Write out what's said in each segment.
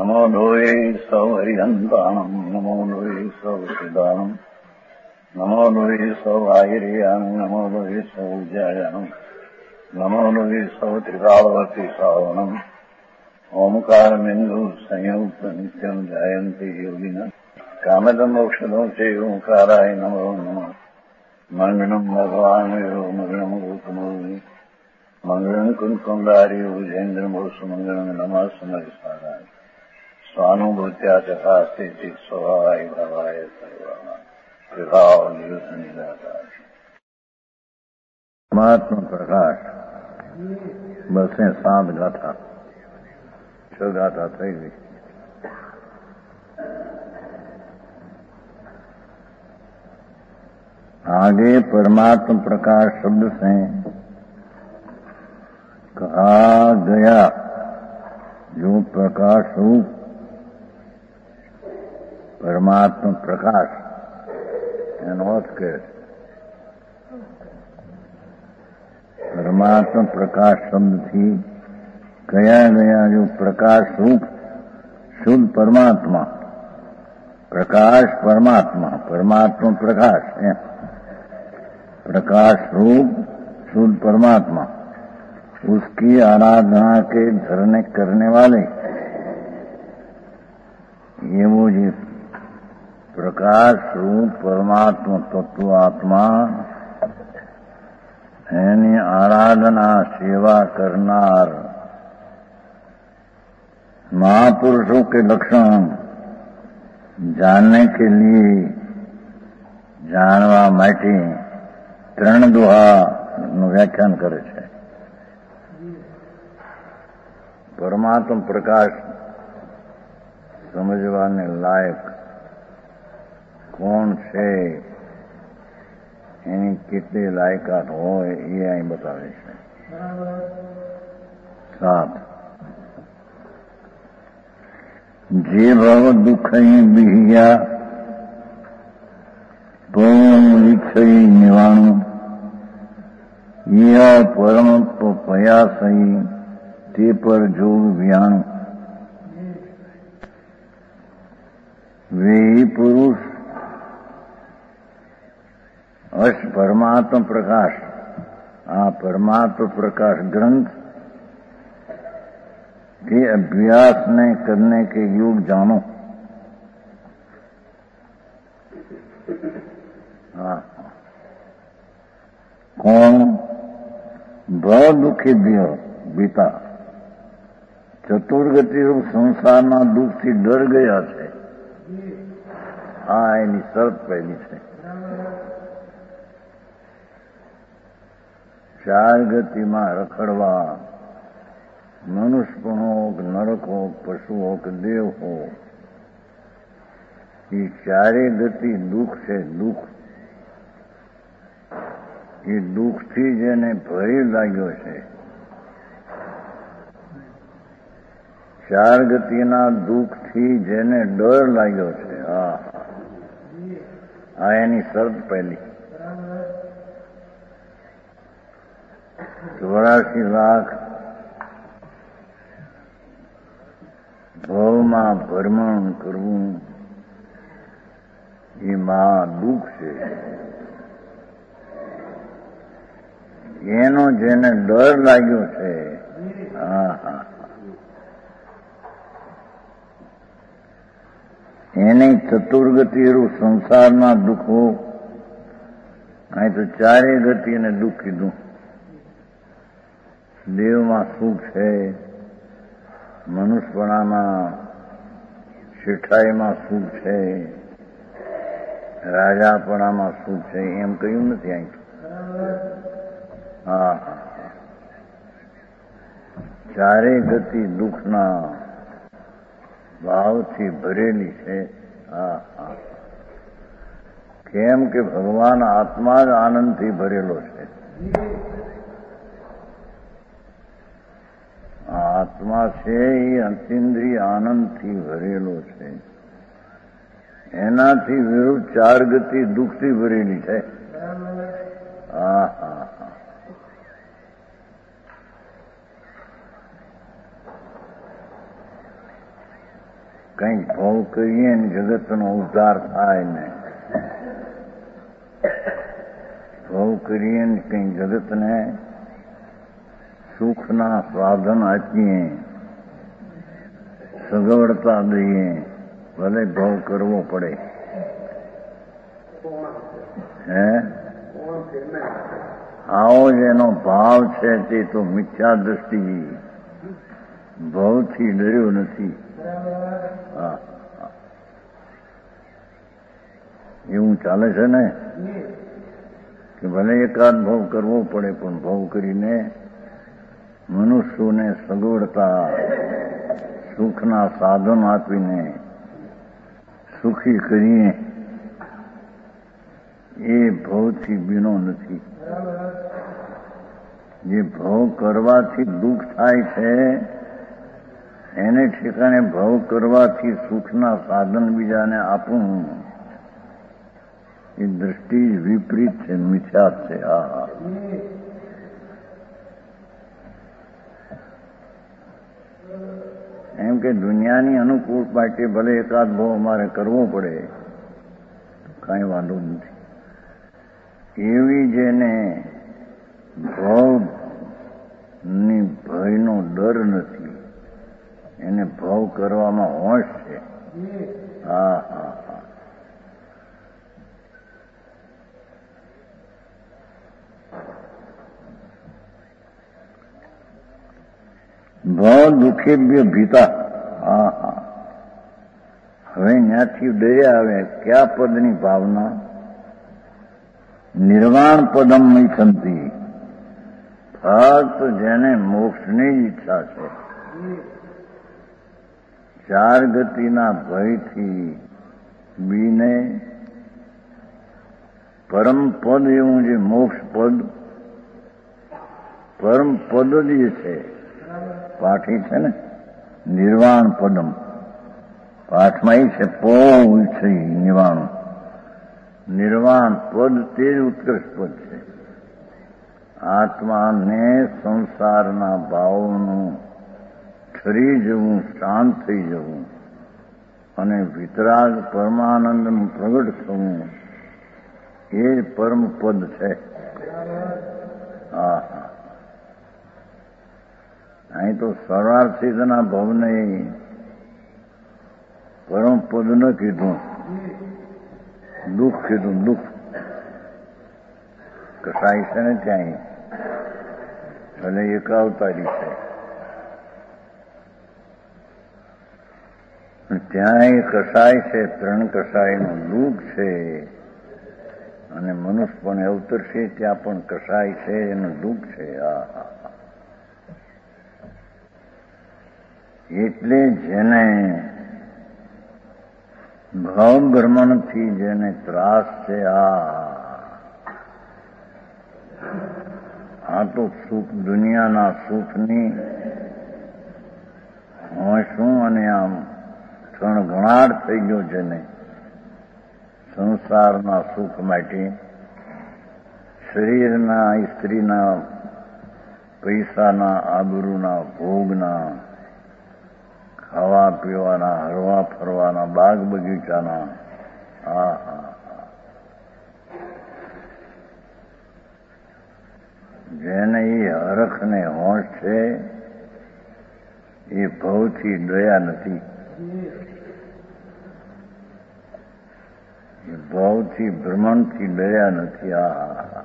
नमो लोये सौहरिहन्ताणम् नमो लोये सौहृदानम् नमो लोये सौभागिर्यानम् नमो लोये सौज्यायानम् नमो लोये सौत्रिकालवती सावनम् ओंकारमिन्दु संयुक्त नित्यम् जायन्ति योगिनः कामदम् मोक्षदम् च ओंकाराय नमो नमः मंगलम् भगवान् यो मंगलम् रूपमोहि मंगलम् कुंकुमधारी भुजेन्द्रमोसु मंगलम् नमः समरिसाराय स्वानुभूत्या चकास्ते स्वभावाय भावाय सर्वाणां विभावनिदाताय परमात्मा प्रकाश बसे 7 गाथा 6 गाथा થઈ ગઈ। आगे परमात्मा प्रकाश शब्द से कहा गया जो प्रकाश रूप परमात्मा प्रकाश एनो अर्थ के परमात्मा प्रकाश शब्द थी कहा गया जो प्रकाश रूप शुद्ध परमात्मा प्रकाश परमात्मा परमात्मा प्रकाश है प्रकाश रूप शुद्ध परमात्मा उसकी आराधना के धरने करने वाले ये वो जी प्रकाश रूप परमात्मा तत्व आत्मा यानी आराधना सेवा करनार महापुरुषों के लक्षण जानने के लिए जानवा માટે ત્રણ દુહાનું વ્યાખ્યાન કરે છે। પરમાત્મા પ્રકાશ સમજવાને લાયક કોણ છે એની કેટલી લાયકાત હોય એ અહીં બતાવે છે। 7 જે ભવ દુઃખઈ બિહિયા પૂર્ણ વિક્ષય નિવાણું यह परम पयासई ते पर जोग व्याण वे ही पुरुष अश परमात्मा प्रकाश परमात्मा प्रकाश ग्रंथ के अभ्यास ने करने के योग जानो। कौन ભવ દુઃખી બીતા ચતુર્ગતિ રૂપ સંસારના દુઃખથી ડર ગયા છે એની શરત પહેલી છે। 4 ગતિમાં રખડવા મનુષ્ય પણ હો કે નરક હો પશુ હો કે દેવ હો એ 4 ગતિ દુઃખ છે દુઃખ એ દુઃખથી જેને ભય લાગ્યો છે 4 ગતિના દુઃખથી જેને ડર લાગ્યો છે એની શરત પહેલી। 84 લાખ ભવમાં ભ્રમણ કરવું એ મહા દુઃખ છે। એનો જેને ડર લાગ્યો છે એને ચતુર્ગતિ રૂપ સંસારના દુઃખો અહીં તો 4 ગતિ અને દુઃખ કીધું। દેવમાં સુખ છે મનુષ્યપણામાં શેઠાઈમાં સુખ છે રાજાપણામાં સુખ છે એમ કહ્યું નથી અહીં તો। 4 ગતિ દુઃખના ભાવથી ભરેલી છે। કેમ કે ભગવાન આત્મા જ આનંદથી ભરેલો છે। આત્મા છે એ અતિન્દ્રિય આનંદથી ભરેલો છે એનાથી વિરુદ્ધ 4 ગતિ દુઃખથી ભરેલી છે। કંઈક ભોગ કરીએ ને જગતનો ઉદ્ધાર થાય ને, ભોગ કરીએ ને કંઈક જગતને સુખના સાધન આપીએ, સગવડતા દઈએ, ભલે ભોગ કરવો પડે. હે આવો જેનો ભાવ છે તે તો મિથ્યા દ્રષ્ટિ, ભાવથી ડર્યો નથી. હા, એવું ચાલે છે ને કે ભલે એકાદ ભાવ કરવો પડે, પણ ભાવ કરીને મનુષ્યોને સગવડતા સુખના સાધન આપીને સુખી કરીએ, એ ભાવથી બીનો નથી. જે ભાવ કરવાથી દુઃખ થાય છે એને ઠેકાણે ભાવ કરવાથી સુખના સાધન બીજાને આપવું, એ દ્રષ્ટિ વિપરીત છે, મિથ્યા છે. હા, એમ કે દુનિયાની અનુકૂળ માટે ભલે એકાદ ભાવ અમારે કરવો પડે, કાંઈ વાંધો નથી. એવી જેને ભાવની ભયનો ડર નથી, એને ભાવ કરવામાં હોશ છે. હા હા હા, ભાવ દુઃખેભ્ય ભીતા. હા હા, હવે ત્યાંથી ડર્યા આવે કયા પદની ભાવના? નિર્વાણ પદમ ઈચ્છંતી, ફક્ત જેને મોક્ષની ઈચ્છા છે, ચાર ગતિના ભયથી બીને પરમ પદ એવું જે મોક્ષ પદ, પરમ પદ જે છે, પાઠી છે ને નિર્વાણ પદમ, પાઠમાં એ છે પો છે નિર્વાણ, નિર્વાણ પદ તે જ ઉત્કૃષ્ટ પદ છે. આત્માને સંસારના ભાવોનું ઠરી જવું, શાંત થઈ જવું અને વિતરાગ પરમાનંદનું પ્રગટ થવું, એ પરમ પદ છે. હા હા, અહીં તો સર્વાર્થિકના ભાવને પરમ પદ ન કીધું, દુઃખ કીધું. દુઃખ કસાય છે ને ત્યાં, ભલે એકાવતારી છે, ત્યાં કસાય છે, ત્રણ કસાયનું દુઃખ છે. અને મનુષ્ય પણ અવતરશે ત્યાં પણ કસાય છે, એનું દુઃખ છે. હા હા, એટલે જેને ભાવ ભ્રમણથી જેને ત્રાસ છે, આ તો સુખ, દુનિયાના સુખની હોશું અને આમ ક્ષણઘણાટ થઈ ગયો છે ને સંસારના સુખ માટે, શરીરના, સ્ત્રીના, પૈસાના, આબરૂના, ભોગના, ખાવા પીવાના, હરવા ફરવાના, બાગ બગીચાના. હા હા, જેને એ હરખ ને હોશ છે એ ભવથી ડયા નથી, એ ભાવથી ભ્રમણથી ડયા નથી. આ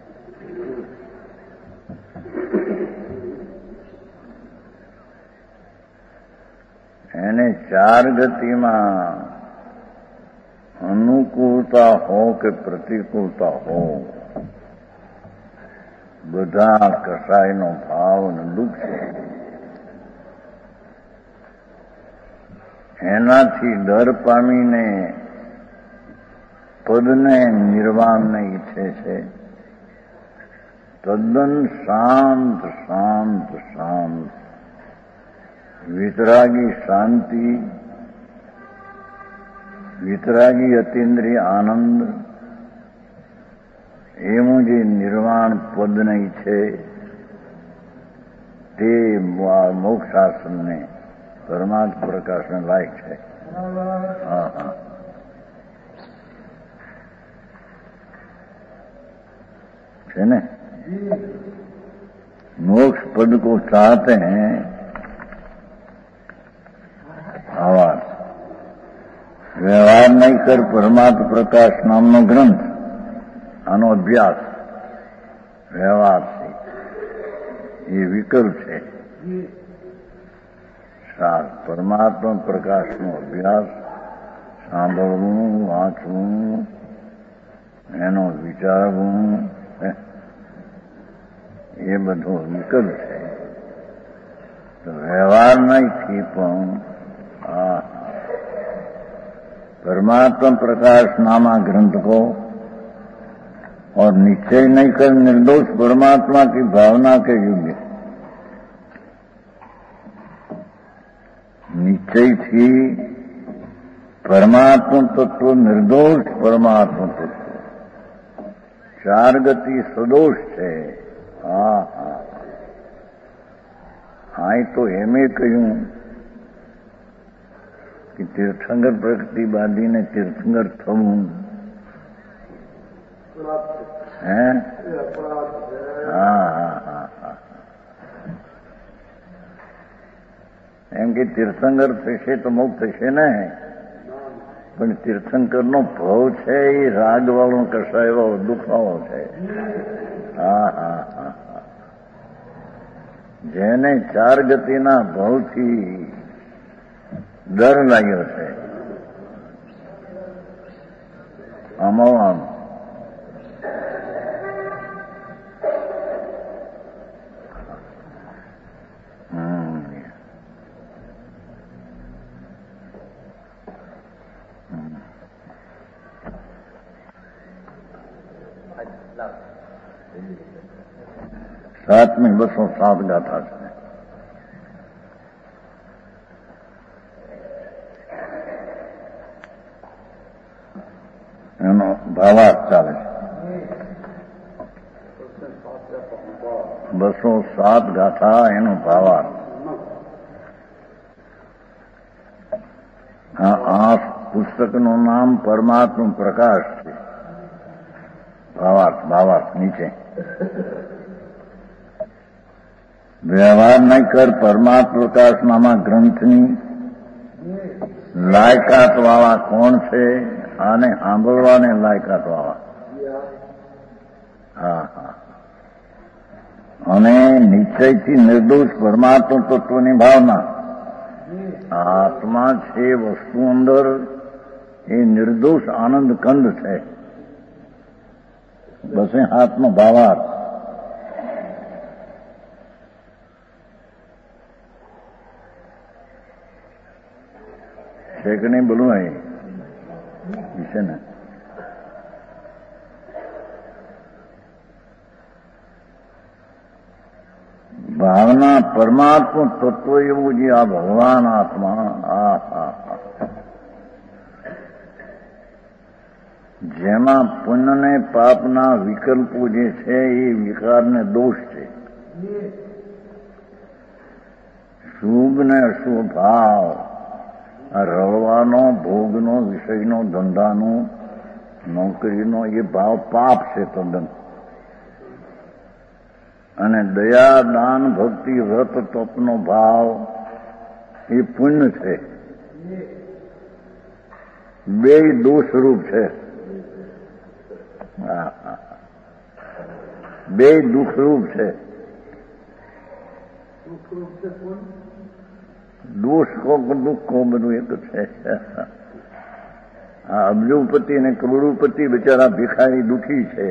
એને ચાર ગતિમાં અનુકૂળતા હો કે પ્રતિકૂળતા હો, બધા કસાયનો ભાવ અને દુઃખ છે. એનાથી ડર પામીને પદને, નિર્વાણને ઈચ્છે છે. તદ્દન શાંત શાંત શાંત, વિતરાગી શાંતિ, વિતરાગી અતિન્દ્રિય આનંદ, એવું જે નિર્વાણ પદને ઈચ્છે તે મોક્ષાસનને પરમાત્મા પ્રકાશને લાયક છે. હા હા છે ને. मोक्ष पद को चाहते हैं आवाज व्यवहार नहीं कर परमात्मा प्रकाश नामનો ગ્રંથ આનો અભ્યાસ વ્યવહાર છે એ વિકલ્પ છે. પરમાત્મા પ્રકાશનો અભ્યાસ સાંભળવું વાંચવું એનો વિચારવું એ બધો વિકલ્પ છે. તો વ્યવહાર નહીં પણ परमात्मा प्रकाश नामा ग्रंथ को और निश्चय नहीं कर निर्दोष परमात्मा की भावना के युग निश्चय थी परमात्मा तत्व निर्दोष परमात्मा तत्व चार गति सदोष है. हाँ हाँ हाँ तो एम कहूं कि तीर्थंकर प्रकृति बाधी ने तीर्थंकर थવું है. हाँ हाँ हाँ हाँ એમ કે તીર્થંકર થશે તો મુક્ત થશે ને, પણ તીર્થંકરનો ભાવ છે એ રાગવાળો કસાયવાળો દુખાવો છે. હા હા હા હા જેને ચાર ગતિના ભાવથી ડર લાગ્યો છે આમાં સાતમી 207 ગાથા છે. એનો ભાવાર્થ ચાલે છે. 207 ગાથા એનો ભાવાર્થ. આ પુસ્તકનું નામ પરમાત્મા પ્રકાશ છે. ભાવાર્થ નીચે વ્યવહાર નહીં કર પરમાત્મા પ્રકાશ નામા ગ્રંથની લાયકાત વાળા કોણ છે? આને સાંભળવાને લાયકાત વાળા. હા હા અને નિશ્ચયથી નિર્દોષ પરમાત્મા તત્વની ભાવના. આત્મા છે વસ્તુ અંદર એ નિર્દોષ આનંદ કંદ છે. બસ એ હાથનો ભાવાર્થ. છે કે નહીં બોલું એ વિશે ને ભાવના પરમાત્મા તત્વ એવું જે આ ભગવાન આત્મા જેમાં પુણ્ય ને પાપના વિકલ્પો જે છે એ વિકારને દોષ છે. શુભ ને અશુભ ભાવ રળવાનો ભોગનો વિષયનો ધંધાનો નોકરીનો એ ભાવ પાપ છે તદ્દન. અને દયા દાન ભક્તિ વ્રત તપનો ભાવ એ પુણ્ય છે. બે દોષરૂપ છે. બે દુઃખરૂપ છે. દોષ કો દુઃખ કો બધું એક છે. આ અબજોપતિ અને કરોડોપતિ બિચારા ભિખારી દુઃખી છે.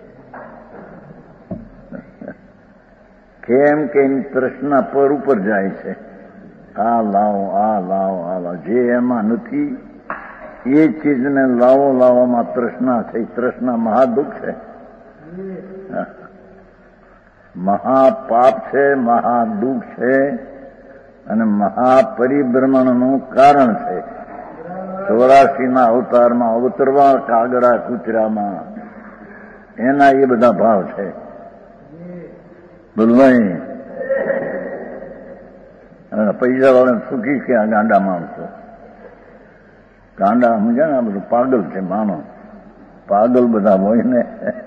કેમ કે એની તૃષ્ણા પર ઉપર જાય છે. આ લાવો આ લાવો આ લાવો જે એમાં નથી એ ચીજને લાવો લાવવામાં તૃષ્ણા છે. તૃષ્ણા મહાદુઃખ છે, મહાપાપ છે, મહાદુઃખ છે અને મહાપરિભ્રમણનું કારણ છે. 84ના અવતારમાં અવતરવા કાગડા કૂતરામાં એના એ બધા ભાવ છે. બોલવાય અને પૈસા વાળા સુખી કે આ ગાંડા માણસો. ગાંડા સમજ્યા ને, આ બધું પાગલ છે માનો. પાગલ બધા હોય ને,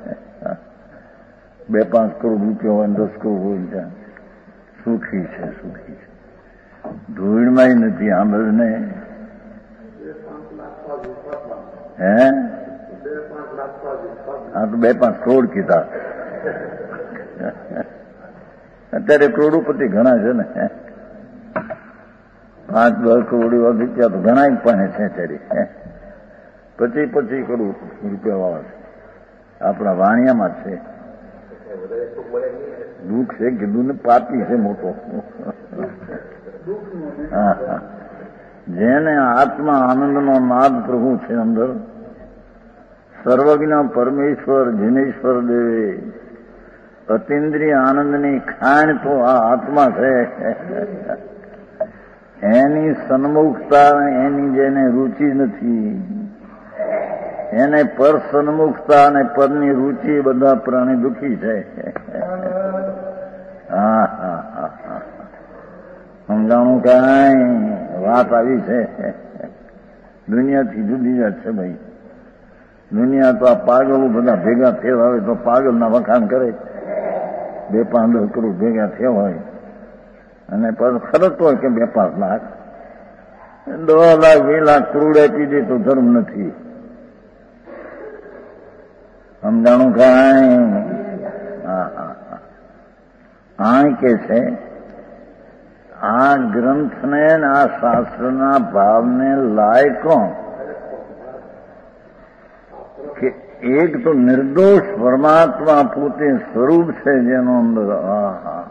2-5 કરોડ રૂપિયા હોય 10 કરોડ હોય ત્યાં સુખી છે, સુખી છે. ધૂળમાં નથી આંબળ ને. હે હા તો 2-5 કરોડ કીધા. અત્યારે કરોડોપતિ ઘણા છે ને, 5-10 કરોડ રૂપિયા તો ઘણા પણ છે અત્યારે. 25 કરોડ રૂપિયા વાળા છે આપણા વાણિયામાં છે. દુઃખ છે કીધું ને, પાપી છે મોટો. હા હા, જેને આત્મા આનંદનો નાદ પ્રભુ છે અંદર, સર્વજ્ઞ પરમેશ્વર જીનેશ્વર દેવે અતિન્દ્રિય આનંદની ખાણ તો આ આત્મા છે. એની સન્મુખતા, એની જેને રુચિ નથી, એને પર સન્મુખતા અને પરની રુચિ, બધા પ્રાણી દુઃખી છે. હા હા હા હા, સમજાણું કાંઈ વાત આવી છે. દુનિયાથી જુદી જ છે ભાઈ. દુનિયા તો આ પાગલો બધા ભેગા થયા હોય તો પાગલના વખાણ કરે. 2-5 કરોડ ભેગા થયા હોય અને ખરત હોય કે 2-5 લાખ, 10 લાખ 2 લાખ કરોડ આપી દે તો ધર્મ નથી. સમજાણું કાંઈ? હા હા હા, આ કે છે આ ગ્રંથને, આ શાસ્ત્રના ભાવને લાય કોણ? કે એક તો નિર્દોષ પરમાત્મા પોતે સ્વરૂપ છે, જેનો અંદર આ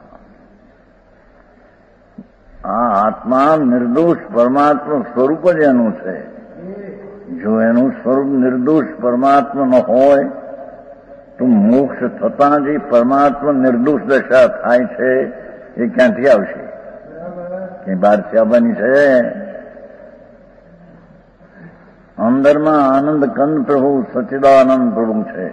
આત્મા નિર્દોષ પરમાત્મા સ્વરૂપ જ એનું છે. જો એનું સ્વરૂપ નિર્દોષ પરમાત્મા ન હોય તો મોક્ષ થતા જ પરમાત્મા નિર્દોષ દશા થાય છે. એ ક્યાંથી આવશે? કઈ બહારથી આવવાની છે? અંદરમાં આનંદ કંદ પ્રભુ સચ્ચિદાનંદ પ્રભુ છે.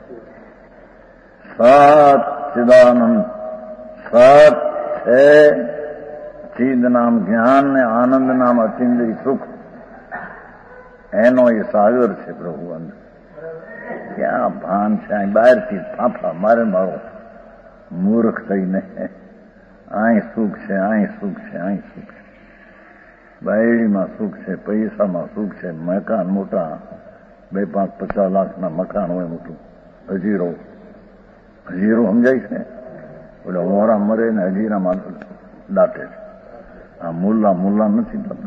સચ્ચિદાનંદ સત છે, ચિદ નામ જ્ઞાન ને આનંદ નામ અતિન્દ્રિય સુખ, એનો એ સાગર છે પ્રભુ અંદર. ક્યાં ભાન છે? બહારથી ફાફા મારે મારો મૂર્ખ થઈને અહીં સુખ છે, અહીં સુખ છે, અહીં સુખ છે, બાયડીમાં સુખ છે, પૈસામાં સુખ છે, મકાન મોટા 2-5-50 લાખના મકાન હોય મોટું, હજીરો સમજાય છે? ઓલા મોરા મરે ને હજીરામાં દાટે છે. આ મુલ્લા નથી થતા.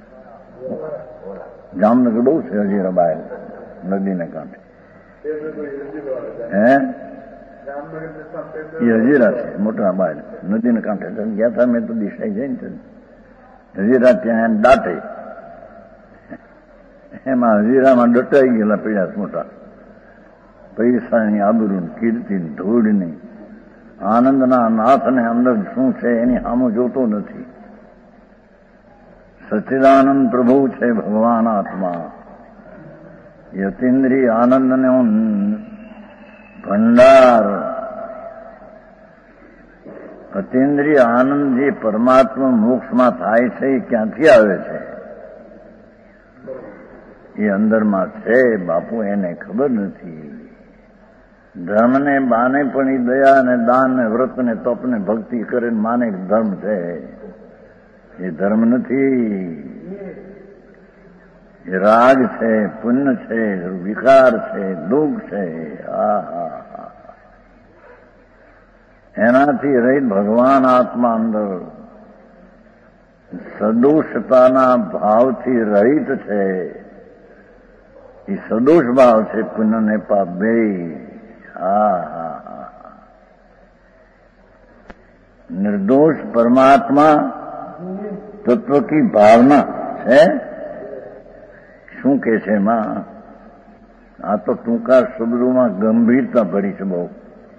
જામનગર બહુ છે હજીરા બહાર નદીને કાંઠે. હે એ હજીરા છે મોટા બહાર નદીને કાંઠે. ગયા હતા મેં તો દિશાઈ જઈને હજીરા ત્યાં દાટે, એમાં હજીરામાં દટાઈ ગયેલા પીડા મોટા પૈસાની, આબરૂ, કીર્તિ, ધૂળની, આનંદના નાથને અંદર શું છે એની સામું જોતો નથી. સચ્ચિદાનંદ પ્રભુ છે ભગવાન આત્મા. યતીન્દ્રિય આનંદને ભંડાર, અતીન્દ્રિય આનંદ જે પરમાત્મા મોક્ષમાં થાય છે એ ક્યાંથી આવે છે? એ અંદરમાં છે બાપુ, એને ખબર નથી. ધર્મને બાને પણ એ દયા ને દાન ને વ્રત ને તપ ને ભક્તિ કરે માને ધર્મ છે. એ ધર્મ નથી. એ રાગ છે, પુણ્ય છે, વિકાર છે, દુઃખ છે. એનાથી રહિત ભગવાન આત્મા અંદર સદોષતાના ભાવથી રહિત છે. એ સદોષ ભાવ છે, પુણ્ય ને પાપ બે. निर्दोष परमात्मा तत्व की भावना है। શું કે છે એમાં? આ તો ટૂંકા શબ્દોમાં ગંભીરતા ભરી છે બહુ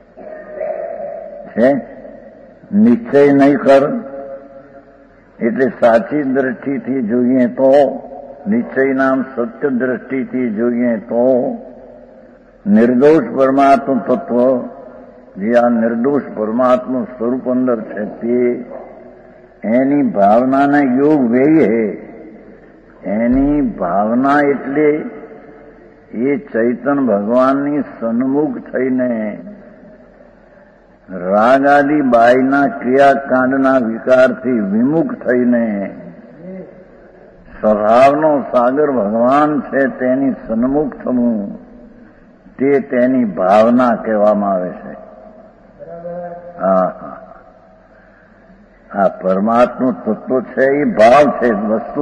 છે. નિશ્ચય નહીં કર એટલે સાચી દ્રષ્ટિથી જોઈએ તો, નિશ્ચય નામ સત્ય દ્રષ્ટિથી જોઈએ તો નિર્દોષ પરમાત્મા તત્વ, જે આ નિર્દોષ પરમાત્મા સ્વરૂપ અંદર છે તે એની ભાવનાને યોગ વેગે. એની ભાવના એટલે એ ચૈતન્ય ભગવાનની સન્મુખ થઈને રાગ આદિ બાયના ક્રિયાકાંડના વિકારથી વિમુખ થઈને સ્વભાવનો સાગર ભગવાન છે તેની સન્મુખ થવું તે તેની ભાવના કહેવામાં આવે છે. હા હા, આ પરમાત્મા તત્વ છે એ ભાવ છે, વસ્તુ.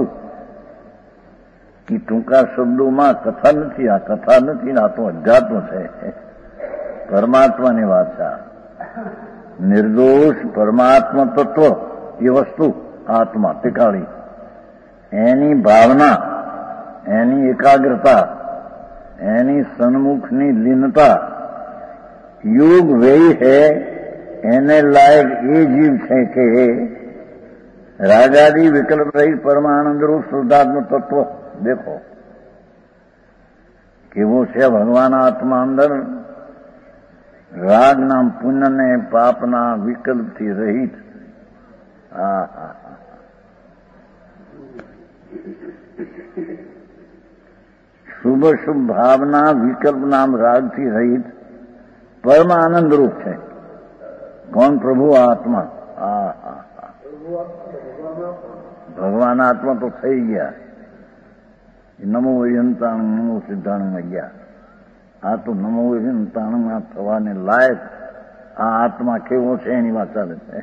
એ ટૂંકા શબ્દોમાં કથા નથી, આ કથા નથી, આ તો અધ્યાત્મ છે, પરમાત્માની વાત છે. નિર્દોષ પરમાત્મા તત્વ એ વસ્તુ આત્મા ટીકાળી, એની ભાવના, એની એકાગ્રતા, એની સન્મુખની લીનતા યોગ વેય है. એને લાયક એ જીવ છે કે રાગાદી વિકલ્પ રહી પરમાનંદ રૂપ શુદ્ધાત્મ તત્વ. દેખો કેવો છે ભગવાન આત્મા અંદર, રાગના પુણ્યને પાપના વિકલ્પથી રહિત. હા હા, શુભ શુભ ભાવના વિકલ્પ નામ રાગથી રહિત પરમ આનંદ રૂપ છે. કોણ? પ્રભુ આત્મા. હા હા હા, ભગવાન આત્મા તો થઈ ગયા. નમો યંતાણ નમો સિદ્ધાણમાં ગયા. આ તો નમો યંતાણમાં થવાને લાયક આ આત્મા કેવો છે એની વાત ચાલે છે.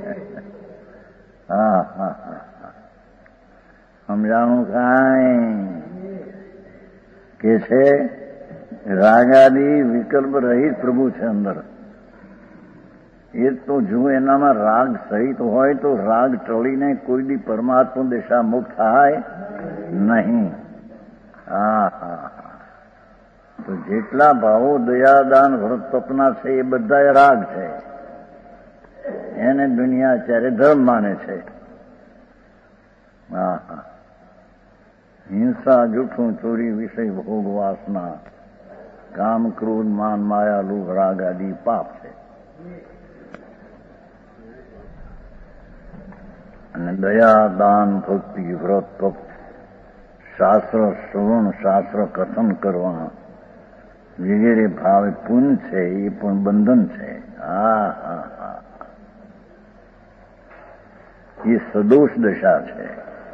હા હા હા, સમજાણું કાંઈ કે છે રાગાદી વિકલ્પ રહિત પ્રભુ છે અંદર. એ તો જો એનામાં રાગ સહિત હોય તો રાગ ટળીને કોઈ દી પરમાત્મા દિશા મુક્ત થાય નહીં. હા હા, તો જેટલા ભાવો દયાદાન વ્રત તપના છે એ બધા રાગ છે. એને દુનિયા અત્યારે ધર્મ માને છે. હા હા, હિંસા, જૂઠું, ચોરી, વિષય, ભોગ, વાસના, કામ, ક્રોધ, માન, માયા, લોભ, રાગ આદિ પાપ છે. અને દયા, દાન, ભક્તિ, વ્રત, તપ, શાસ્ત્ર શ્રવણ, શાસ્ત્ર કથન કરવા વગેરે ભાવે પુણ્ય છે, એ પણ બંધન છે. હા હા હા, એ સદોષ દશા છે.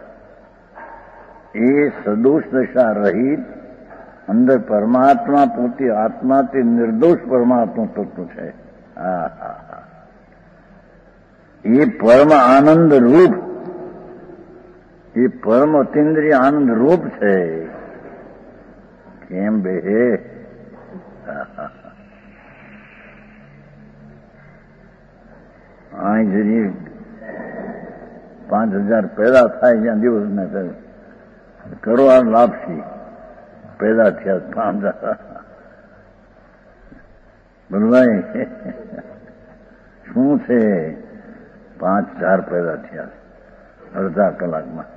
એ સદોષ દશા રહિત અંદર પરમાત્મા પોતે આત્મા તે નિર્દોષ પરમાત્મા તત્વ છે. હા હા હા, એ પરમ આનંદ રૂપ, એ પરમ અતિન્દ્રિય આનંદ રૂપ છે. કેમ બે? અહીં જરી 5000 પેદા થાય જ્યાં દિવસ ને કરો આ લાપસી પેદા થયા 5000. બોલવાય શું છે? 5000 પેદા થયા અડધા કલાકમાં.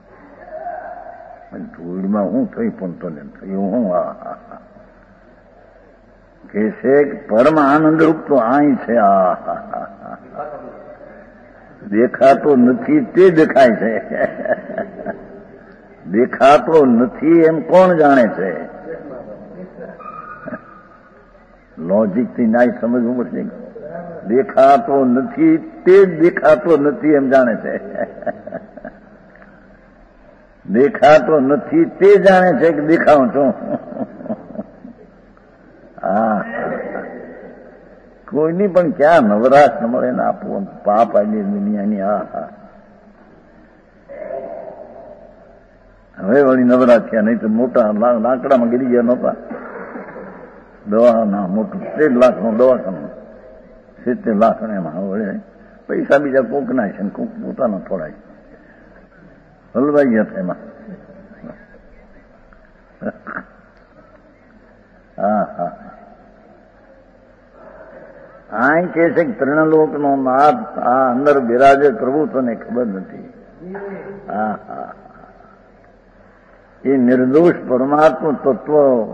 ધૂળમાં હું થઈ પણ તો ને થયું હું. કે છે પરમ આનંદ રૂપ તો અહીં છે. દેખાતો નથી તે દેખાય છે. દેખાતો નથી એમ કોણ જાણે છે? લોજિક થી ના સમજવું પડશે. દેખાતો નથી તે દેખાતો નથી એમ જાણે છે. દેખાતો નથી તે જાણે છે કે દેખાઉં છું. હા, કોઈની પણ ક્યાં નવરાશ ન મળે ને આપવું પાપ આવી દુનિયાની. હા હા, હવે વળી નવરાશ થયા, નહીં તો મોટા લાકડામાં ગીરી ગયા નહોતા. દવાના મોટું 13 લાખનું દવાખાનું, 70 લાખ એમાં વળે પૈસા બીજા કોક ના છે, કોક પોતાના થોડા હલવાઈ ગયા એમાં. હા હા, આ કે છે કે ત્રણલોકનો નાથ આ અંદર બિરાજે પ્રભુ તને ખબર નથી. હા હા, એ નિર્દોષ પરમાત્મા તત્વ,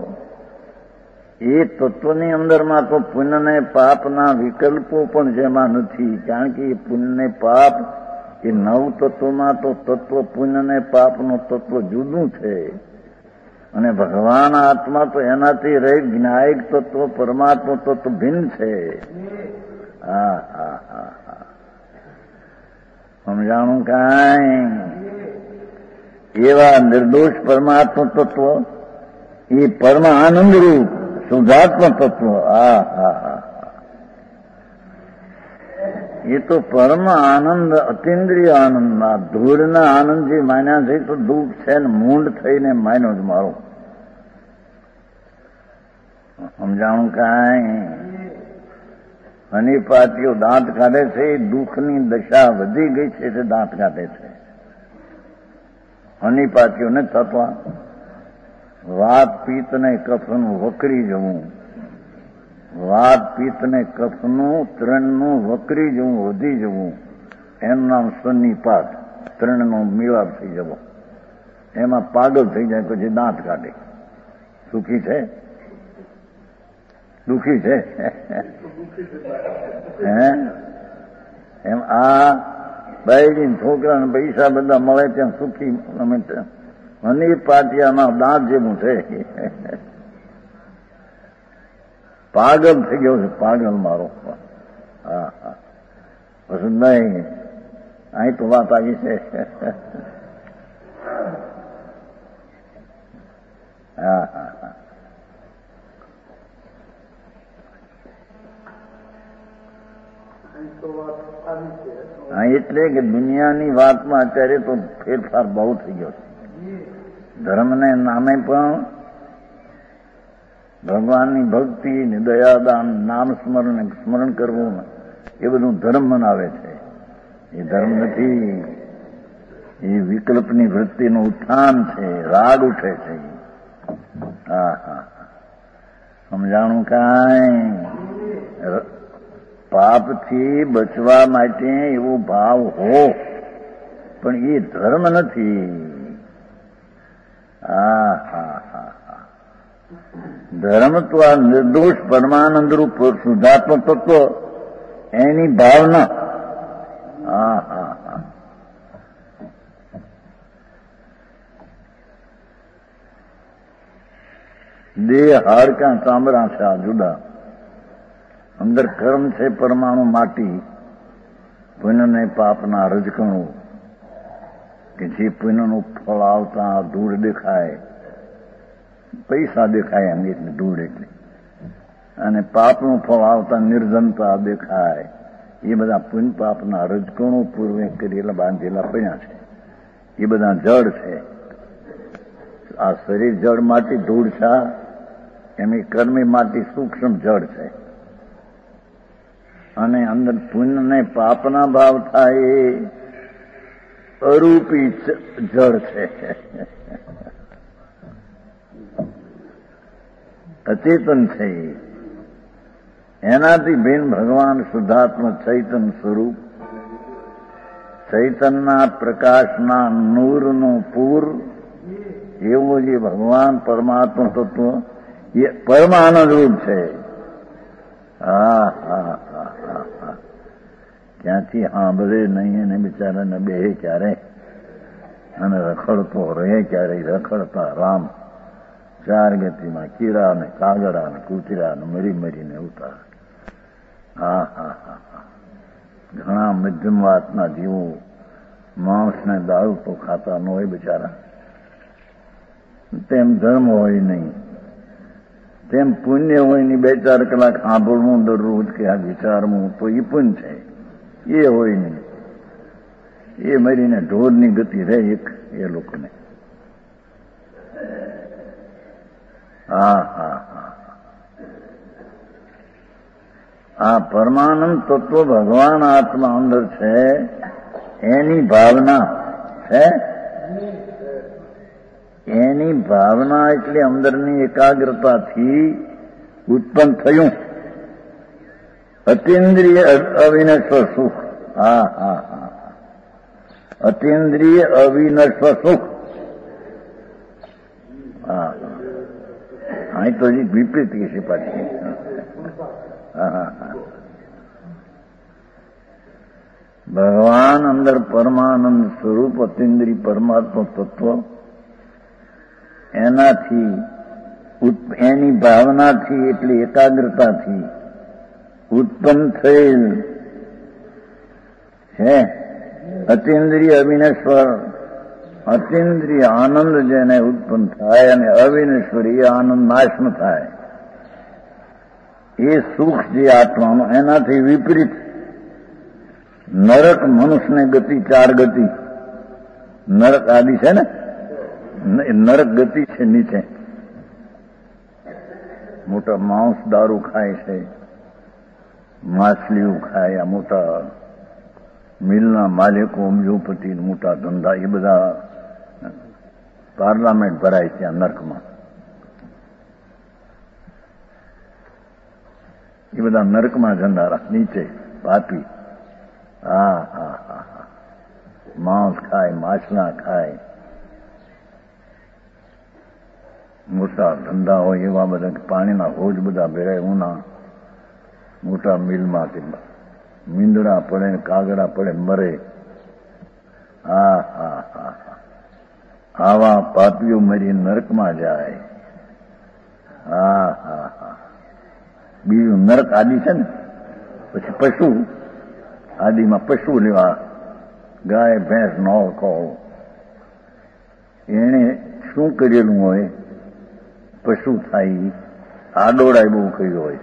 એ તત્વની અંદરમાં તો પુણ્ય ને પાપના વિકલ્પો પણ જેમાં નથી. કારણ કે એ પુણ્ય ને પાપ એ નવ તત્વમાં તો તત્વ પુણ્ય ને પાપનું તત્વ જુદું છે, અને ભગવાન આત્મા તો એનાથી રહી જ્ઞાયક તત્વ પરમાત્મા તત્વ ભિન્ન છે. હા હા હા હા, સમજાણું કાંઈ? એવા નિર્દોષ પરમાત્મા તત્વ એ પરમ આનંદરૂપ શુદ્ધાત્મ તત્વ. હા હા હા, એ તો પરમ આનંદ, અતિન્દ્રિય આનંદમાં ધૂળના આનંદ જે માન્યા છે તો દુઃખ છે ને મૂંડ થઈને માન્યો જ મારો. સમજાણું કાંઈ? હનીપાતીઓ દાંત કાઢે છે, દુઃખની દશા વધી ગઈ છે તે દાંત કાઢે છે. હનીપાતીઓને થતા વાત પિત્ત ને કફનું વકરી જવું, વાત પિત્ત ને કફનું ત્રણનું વકરી જવું, વધી જવું, એનું નામ સન્નિપાત. ત્રણનો મિલાપ થઈ જવો, એમાં પાગલ થઈ જાય પછી દાંત કાઢે. સુખી છે? દુઃખી છે? હે? એમ આ બાઈજી છોકરાને પૈસા બધા મળે ત્યાં સુખી. હની પાટિયાના દાંત જેવું છે. પાગલ થઈ ગયો છે, પાગલ મારો. હા હા, પછી નહીં, અહીં તો વાત આવી છે. હા હા હા, હા, એટલે કે દુનિયાની વાતમાં અત્યારે તો ફેરફાર બહુ થઈ ગયો છે. ધર્મને નામે પણ ભગવાનની ભક્તિ ને દયાદાન, નામ સ્મરણ કરવું, એ બધું ધર્મ મનાવે છે. એ ધર્મ નથી, એ વિકલ્પની વૃત્તિનું ઉત્થાન છે, રાગ ઉઠે છે. હા હા, સમજાણું કાંઈ? પાપથી બચવા માટે એવો ભાવ હો, પણ એ ધર્મ નથી. હા હા હા હા, ધર્મ તો આ નિર્દોષ પરમાનંદ રૂપ શુદ્ધાત્મ તત્વ એની ભાવના. હા હા હા, દેહ હાડકાં ચામડા છે આ જુદા, અંદર કર્મ છે પરમાણુ માટી, પુણ્ય ને પાપના રજકણું, કે જે પુણ્યનું ફળ આવતા ધૂળ દેખાય, પૈસા દેખાય એમ, એટલે ધૂળ એટલે, અને પાપનું ફળ આવતા નિર્જનતા દેખાય. એ બધા પુણ્ય પાપના રજકણો પૂર્વે કરેલા બાંધેલા પડ્યા છે. એ બધા જળ છે. આ શરીર જળ માટી ધૂળ છે, એની કર્મી માટી સૂક્ષ્મ જળ છે. અને અંદર પુણ્ય ને પાપના ભાવ થાય એ અરૂપી જળ છે, અચેતન છે. એનાથી ભિન્ન ભગવાન શુદ્ધાત્મ ચૈતન સ્વરૂપ, ચૈતનના પ્રકાશના નૂરનું પૂર, એવું જે ભગવાન પરમાત્મા તત્વ એ પરમાનંદ રૂપ છે. હા હા હા હા હા, ક્યાંથી સાંભળે નહીં એને બિચારાને બેહે ક્યારે, અને રખડતો રહે ક્યારે. રખડતા રામ ચાર ગતિમાં કીડા ને કાગડા ને કૂતરા ને મરી મરીને ઉતાર. હા હા હા હા, ઘણા મધ્યમ વાતના જીવો માંસ ને દારૂ તો ખાતા ન હોય બિચારા, તેમ ધર્મ હોય નહીં, તેમ પુણ્ય હોય નહીં. 2-4 કલાક સાંભળવું દરરોજ કે આ વિચારવું તો એ પુણ્ય છે. એ હોય નહીં, એ મરીને ઢોરની ગતિ રહે એક એ લોકોને. હા હા હા, આ પરમાનંદ તત્વ ભગવાન આત્મા અંદર છે, એની ભાવના છે. એની ભાવના એટલે અંદરની એકાગ્રતાથી ઉત્પન્ન થયું અતિન્દ્રિય અવિનશ્વર સુખ. હા હા હા, અતિન્દ્રિય અવિનશ્વર સુખ. હા હા, અહીં તો હજી વિપરીત છે પાછી. હા હા હા, ભગવાન અંદર પરમાનંદ સ્વરૂપ અતિન્દ્રિય પરમાત્મા તત્વ એનાથી એની ભાવનાથી એટલી એકાગ્રતાથી ઉત્પન્ન થયેલ છે અતિન્દ્રિય અવિનેશ્વર અતિન્દ્રિય આનંદ જેને ઉત્પન્ન થાય અને અવિનેશ્વર એ આનંદ નાશ ન થાય એ સુખ જે આત્માનો એનાથી વિપરીત નરક મનુષ્યને ગતિ 4 ગતિ નરક આદિ છે ને નરક ગતિ છે નીચે મોટા માંસ દારૂ ખાય છે માછલીઓ ખાય આ મોટા મિલના માલિકો ઉદ્યોગપતિ મોટા ધંધા એ બધા પાર્લામેન્ટ ભરાય ત્યાં નરકમાં એ બધા નરકમાં જનારા નીચે પાપી હા હા હા હા માંસ ખાય માછલા ખાય મોટા ધંધા હોય એવા બધા પાણીના હોજ બધા ભેળાય ઉના મોટા મિલમાં મીંદડા પડે ને કાગડા પડે મરે હા હા હા આવા પાપીઓ મરી નરકમાં જાય હા હા હા બીજું નરક આદિ છે ને પછી પશુ આદિમાં પશુ લેવા ગાય ભેંસ નોળ કહો એને શું કરેલું હોય પશુ થાય આડોડાય બહુ કર્યું હોય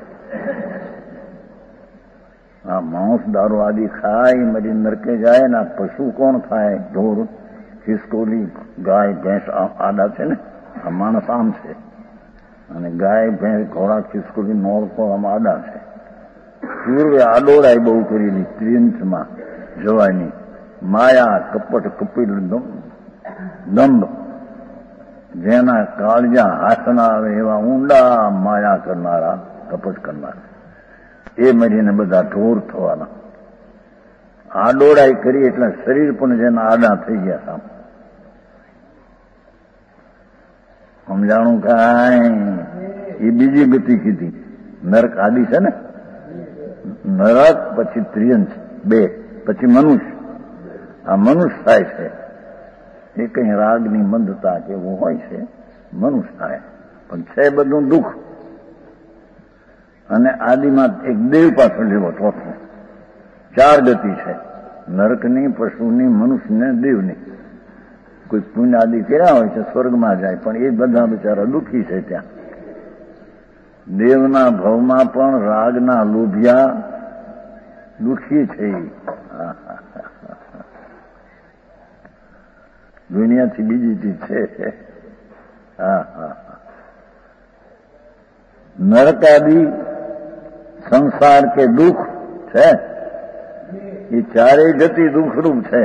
આ માંસ દારૂ આદિ ખાય મરી નરકે જાય ને આ પશુ કોણ થાય ઢોર ખિસકોલી ગાય ભેંસ આડા છે ને આ માણસ આમ છે અને ગાય ભેંસ ઘોડા ખિસકોલી નોળકો આમ આડા છે પૂર્વે આડોડાય બહુ કરેલી ત્રિયંશમાં જવાની માયા કપટ કપિલ દંભ જેના કાળજા હાથના આવે એવા ઊંડા માયા કરનારા કપટ કરનારા એ મરીને બધા ઢોર થવાના આડોડાઈ કરી એટલે શરીર પણ જેના આડા થઈ ગયા સમજાણું કાંઈ એ બીજી ગતિ કીધી નરક આદિ છે ને નરક પછી ત્રિયંશ 2 પછી મનુષ્ય આ મનુષ્ય થાય છે એ કઈ રાગની મંદતા કે એવું હોય છે મનુષ્ય થાય પણ છે બધું દુઃખ અને આદિમાં એક દેવ પાછળ લેવો ચોથું 4 ગતિ છે નરકની પશુની મનુષ્યને દેવની કોઈ પુણ્ય આદિ કર્યા હોય છે સ્વર્ગમાં જાય પણ એ બધા બિચારા દુઃખી છે ત્યાં દેવના ભવમાં પણ રાગના લોભિયા દુઃખી છે દુનિયાથી બીજી ચીજ છે હા હા નરકાદિ સંસાર કે દુઃખ છે એ ચારેય ગતિ દુઃખરૂપ છે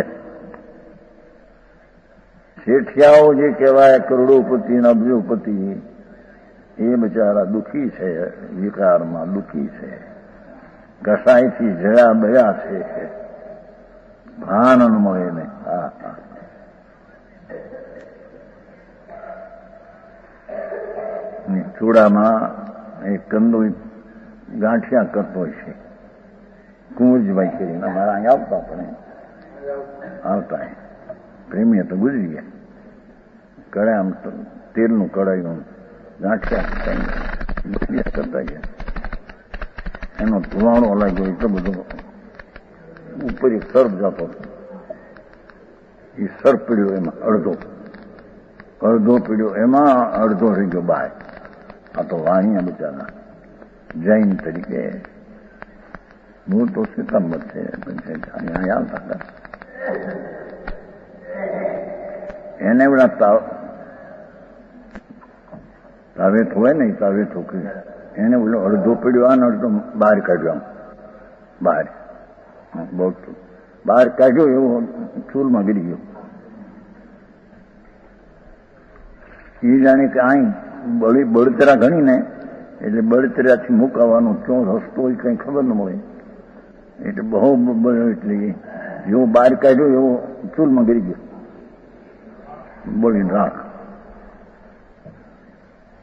શેઠિયાઓ જે કહેવાય કરોડોપતિ અને અબજોપતિ એ બિચારા દુઃખી છે વિકારમાં દુઃખી છે કસાયથી જયા બયા છે ભાન મળે ને હા હા ચૂડામાં એક કંદોઈ ગાંઠિયા કરતો છે કુંવરજીભાઈ કરીને અમારા અહીં આવતા પણ આવતા પ્રેમી તો ગુજરી ગયા કડાય આમ તેલનું કડાયું ગાંઠિયા કરતા ગયા એનો ધુવાણો લાગ્યો એટલો બધો ઉપર એક સર્પ જતો એ સર્પ પીડ્યો એમાં અડધો પીડ્યો એમાં અડધો રહી ગયો બહાર આ તો વાણિયા બિચારા જૈન તરીકે મૂળ તો સિતંબર છે અહીંયા આવતા હતા એને બધા તાવેત હોય ને તાવેત છોકરી એને બોલો અડધો પીડ્યો આ અડધો બહાર કાઢ્યો બહાર બહુ બહાર કાઢ્યો એવો ચૂલમાં ગીરી ગયો એ જાણે કે અહીં બળતરા ઘણી ને એટલે બળતરાથી મુકાવાનું ક્યાં રસ્તો હોય કઈ ખબર ન મળે એટલે બહુ બળ્યો એટલે એવો બહાર કાઢ્યો એવો ચૂલમાં ગીરી ગયો બોલીને રાખ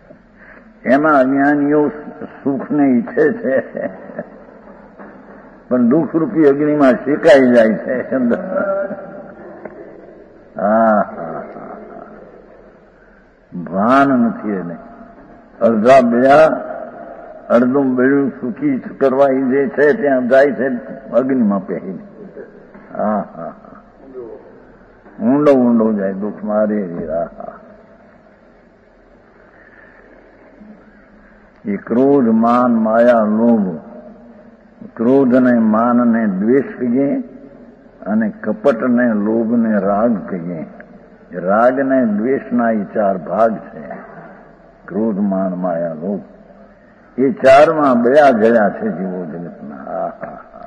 એમાં અજ્ઞાનીઓ સુખને ઈચ્છે છે પણ દુઃખરૂપી અગ્નિમાં શેકાઈ જાય છે. હા ભાન નથી એને. અડધા બેડા અડધું બેડું સુખી કરવા જે છે ત્યાં જાય છે અગ્નિમાં પહેરીને. હા હા ઊંડો ઊંડો જાય દુઃખ મારે. એ ક્રોધ માન માયા લોભ, ક્રોધ ને માન ને દ્વેષ કહીએ અને કપટ ને લોભ ને રાગ કહીએ. રાગ ને દ્વેષના એ ચાર ભાગ છે. ક્રોધ માન માયા લોભ એ ચારમાં બયા ગયા છે જીવો જગતના. હા હા હા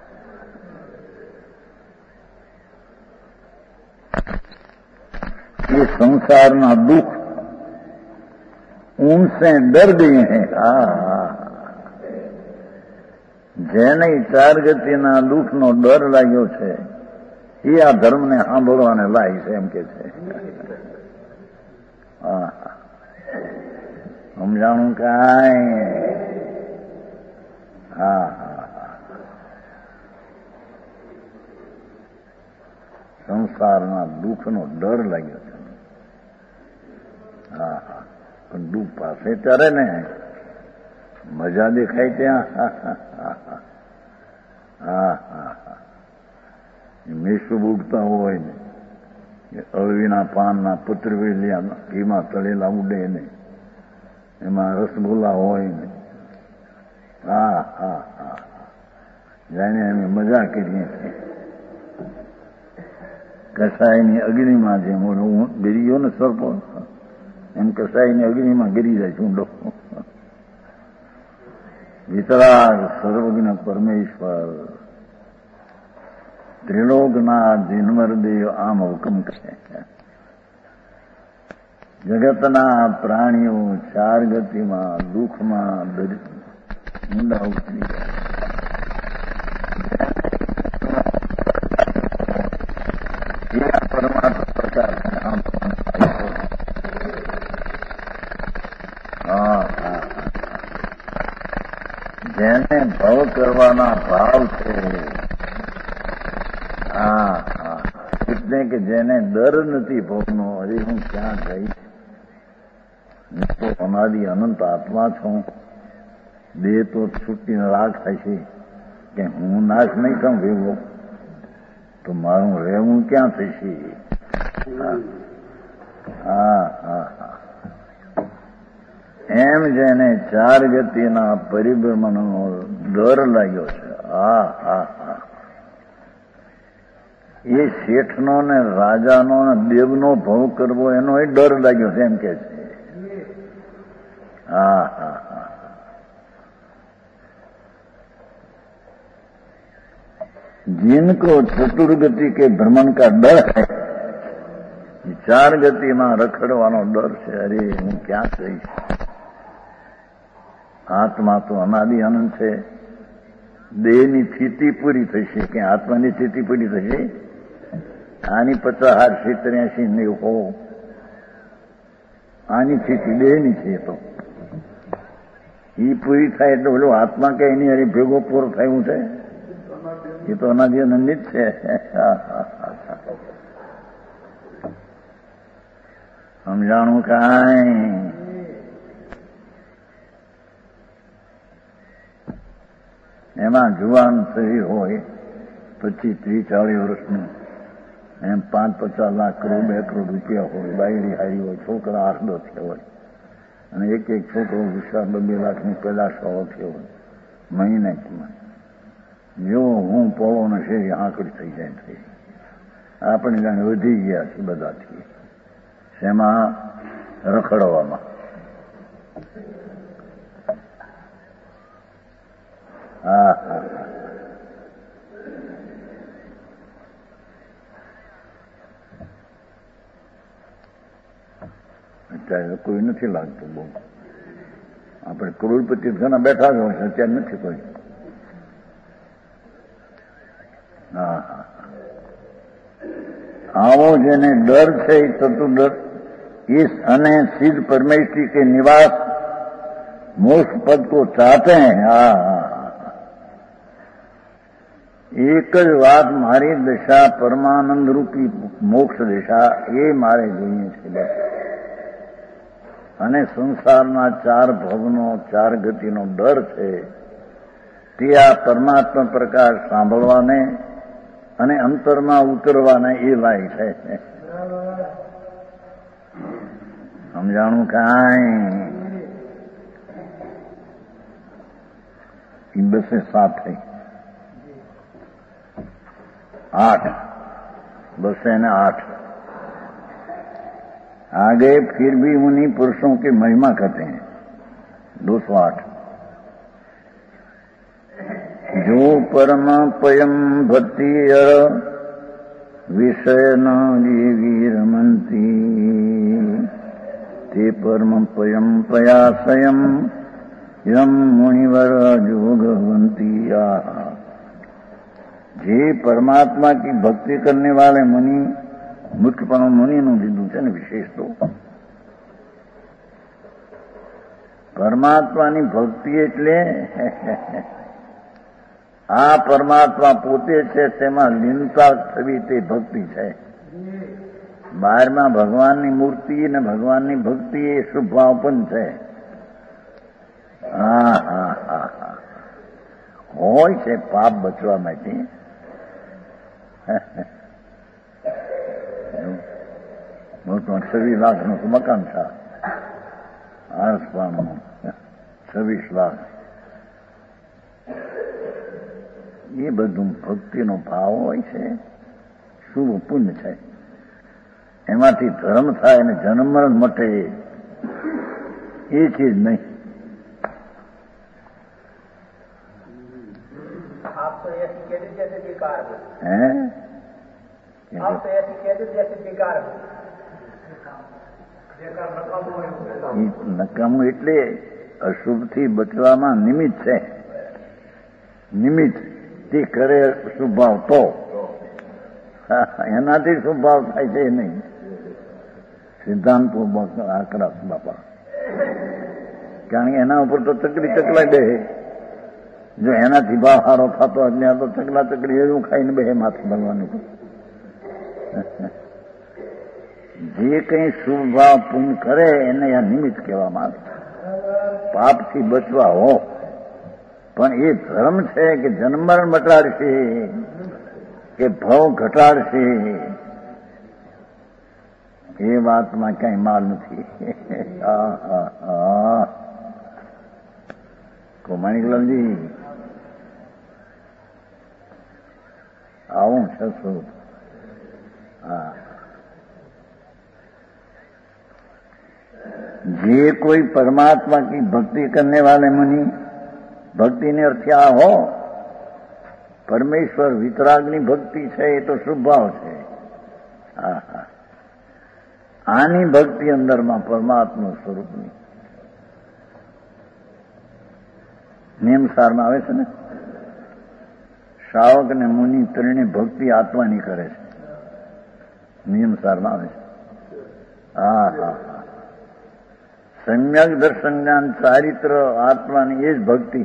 ये संसारना दुख उनसे डर गए हैं. જેને ચાર ગતિના દુઃખનો ડર લાગ્યો છે એ આ ધર્મને સાંભળવાને લાય છે એમ કે છે. સમજાણું કાંઈ? હા સંસારના દુઃખનો ડર લાગ્યો છે. હા પણ દુઃખ પાસે ત્યારે ને મજા દેખાય ત્યાં. હા મેસું ઉગતા હોય ને અળવીના પાનના પત્રવેલિયા ઘીમાં તળેલા ઉડે ને એમાં રસગુલ્લા હોય ને. હા હા હા જાણે અમે મજા કરીએ છીએ. કસાયની અગ્નિમાં જેમ હું ગરી ગયો ને સર્પો એમ કસાયની અગ્નિમાં ગરી જાય ચૂંડો. વિતરાગ સર્વજ્ઞ પરમેશ્વર ત્રિલોકનાથ જીનવરદેવ આમ હુકમ કરે. જગતના પ્રાણીઓ ચાર ગતિમાં દુઃખમાં ઊંડા ઉતરી ગયા. પરમાત્મા પ્રકાર જેને ભવ કરવાના ભાવ છે. એટલે કે જેને ડર નથી ભવનો, હજી હું ક્યાં જઈશ, હું તો અનાદિ અનંત આત્મા છું, દેહ તો છૂટીને રાખ થશે કે હું નાશ નહીં થઉં ભેગો તો મારું રહેવું ક્યાં થશે. એમ જેને ચાર ગતિના પરિભ્રમણનો ડર લાગ્યો છે. એ શેઠનો ને રાજાનો ને દેવનો ભવ કરવો એનો એ ડર લાગ્યો છે એમ કે છે. जिनको चतुर्गति के भ्रमण का डर है, चार गतिમાં રખડવાનો ડર છે. અરે હું ક્યાં જઈશ, આત્મા તો અનાદિ અનંત છે. દેહની સ્થિતિ પૂરી થશે કે આત્માની સ્થિતિ પૂરી થશે. આની 50, 60, 80, 90 આની સ્થિતિ દેહની છે. તો એ પૂરી થાય એટલે બોલો આત્મા કે એની હરી ભેગો પૂરો થયું છે. એ તો અનાદિ અનંત જ છે. સમજાણું કાંઈ? એમાં જુવાન શરીર હોય 25, 30, 40 વર્ષનું, એમ 5-50 લાખ કરોડ 2 કરોડ રૂપિયા હોય, બાયડી હારી હોય, છોકરા 8-10 થયા હોય, અને એક છોકરો વિશાળ 2 લાખની પેલાશ થયો હોય મહિને. જો હું પવન શેરી આંકડી થઈ જાય થઈ આપણે જાણે વધી ગયા છે બધાથી. શેમાં? રખડવામાં. અત્યારે કોઈ નથી લાગતું બહુ. આપણે કરોડપતિ ઘણા બેઠા જ હોય છે, અત્યારે નથી કોઈ. આવો જેને ડર છે એ ચતુર્ડર इस अने सिद्ध परमेश्वरी के निवास मोक्ष पद को चाहते हैं. એક જ વાત, મારી દશા પરમાનંદ રૂપી મોક્ષ દશા એ મારે જોઈએ છે. અને સંસારના ચાર ભવનો, ચાર ગતિનો ડર છે તે આ પરમાત્મા પ્રકાશ સાંભળવાને અને અંતરમાં ઉતરવાને એ લાય છે. સમજાણું કાંઈ? બસે 7 થઈ, 8 बसे न 8 आगे फिर भी उन्हीं पुरुषों की महिमा करते हैं. 208 जो परम पयम भक्ति विषय न जीवी रमंती ते परम पयम पयासयम यम मुनिवर जोगवंती. જે પરમાત્મા की ભક્તિ करने वाले मुनि, મુખ્યપણું મુનિનું દીધું છે ને વિશેષ તો. પરમાત્માની ભક્તિ એટલે આ પરમાત્મા પોતે છે તેમાં લીનતા થવી તે ભક્તિ છે. બહારમાં ભગવાનની મૂર્તિ અને ભગવાનની ભક્તિ એ શુભાવ પણ છે. હોય છે પાપ બચવા માટે. મોટું 26 લાખનું મકાન છે, આસપાસનું 26 લાખ. એ બધું ભક્તિનો ભાવ હોય છે, શુભ પુણ્ય છે. એમાંથી ધર્મ થાય અને જન્મ મરણ મટે એ ચીજ નહીં. आप तो ऐसी कह दी जैसे बेकार हो. हैं? आप तो ऐसी कह दी जैसे बेकार हो. નકામું એટલે અશુભથી બચવામાં નિમિત્ત છે. નિમિત્ત તે કરે શુભાવ તો એનાથી શુભાવ થાય છે નહીં. સિદ્ધાંતો આકરા બાપા, કારણ કે એના ઉપર તો ચકડી ચકલાઈ બે. જો એનાથી ભાવ સારો થતો અજ્ઞા તો ચકલા ચકડી એવું ખાઈને બે માથે ભગવાન. જે કંઈ શુભ ભાવ પુણ્ય કરે એને આ નિમિત્ત કહેવામાં આવે. પાપથી બચવા હો, પણ એ ધર્મ છે કે જન્મરણ મટાડશે કે ભવ ઘટાડશે એ વાતમાં કઈ માલ નથી. માણિકલાલજી આવું છે શું? હા, જે कोई परमात्मा की भक्ति करने वाले मुनि, भक्ति ने अर्थ क्या हो? परमेश्वर वितरागनी भक्ति છે એ તો શુભ ભાવ છે. આની ભક્તિ અંદરમાં પરમાત્મા સ્વરૂપની નિયમસારમાં આવે છે ને, શ્રાવક ને મુનિ ત્રણે ભક્તિ આત્માની કરે છે. નિયમસારમાં આવે છે. સમ્યક દર્શન જ્ઞાન ચારિત્ર આત્માની એ જ ભક્તિ.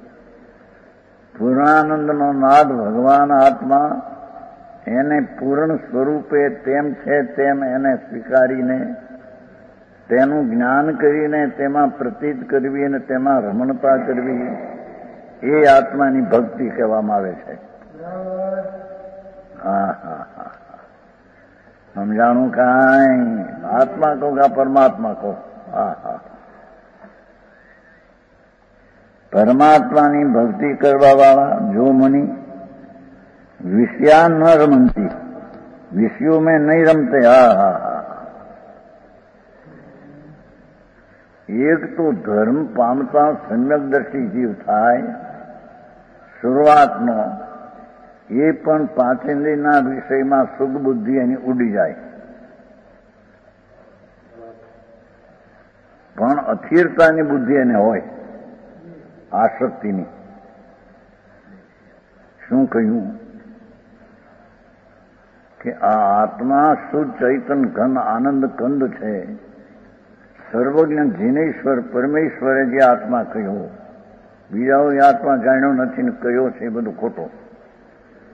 પૂર્ણાનંદનો નાદ ભગવાન આત્મા એને પૂર્ણ સ્વરૂપે તેમ છે તેમ એને સ્વીકારીને તેનું જ્ઞાન કરીને તેમાં પ્રતીત કરવી અને તેમાં રમણતા કરવી એ આત્માની ભક્તિ કહેવામાં આવે છે. સમજાણું કાંઈ? આત્મા કહો કે પરમાત્મા કહો? પરમાત્માની ભક્તિ કરવા વાળા જો મુનિ વિષયા ન રમંતી, વિષયો મેં નહીં રમતે. એક તો ધર્મ પામતા સમ્યકદર્શી જીવ થાય શરૂઆતનો, એ પણ પાંચેન્દ્રિયના વિષયમાં સુખ બુદ્ધિ એની ઉડી જાય. પણ અસ્થિરતાની બુદ્ધિ એને હોય, આસક્તિની. શું કહ્યું કે આ આત્મા શુદ્ધ ચૈતન ઘન આનંદ કંદ છે. સર્વજ્ઞ જીનેશ્વર પરમેશ્વરે જે આત્મા કહ્યો, બીજાઓ એ આત્મા જાણ્યો નથી ને કયો છે એ બધું ખોટો.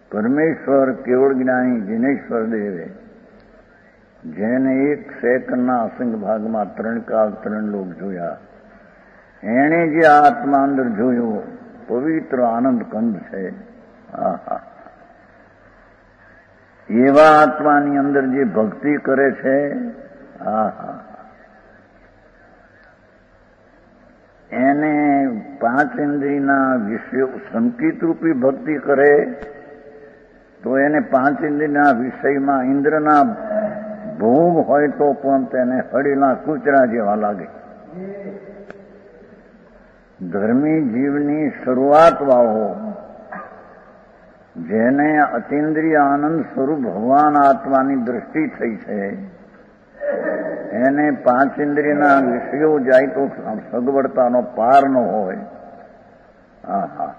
પરમેશ્વર કેવળ જ્ઞાની જિનેશ્વર દેવે જેને એક સેકન્ડના અસંગ ભાગમાં 3 કાળ 3 લોક જોયા, એણે જે આત્મા અંદર જોયો પવિત્ર આનંદ કંદ છે. આહા, એવા આત્માની અંદર જે ભક્તિ કરે છે, આહા, એને 5 ઇન્દ્રિયના વિષયો સંકિત રૂપી ભક્તિ કરે તો એને 5 ઇન્દ્રિયના વિષયમાં ઇન્દ્રના ભોગ હોય તો પણ તેને હળીના કૂચરા જેવા લાગે. ધર્મી જીવની શરૂઆત વાળો જેને અતિન્દ્રિય આનંદ સ્વરૂપ ભગવાન આત્માની દ્રષ્ટિ થઈ છે, એને 5 ઇન્દ્રિયના વિષયો જાય તો સગવડતાનો પાર ન હોય. આહા,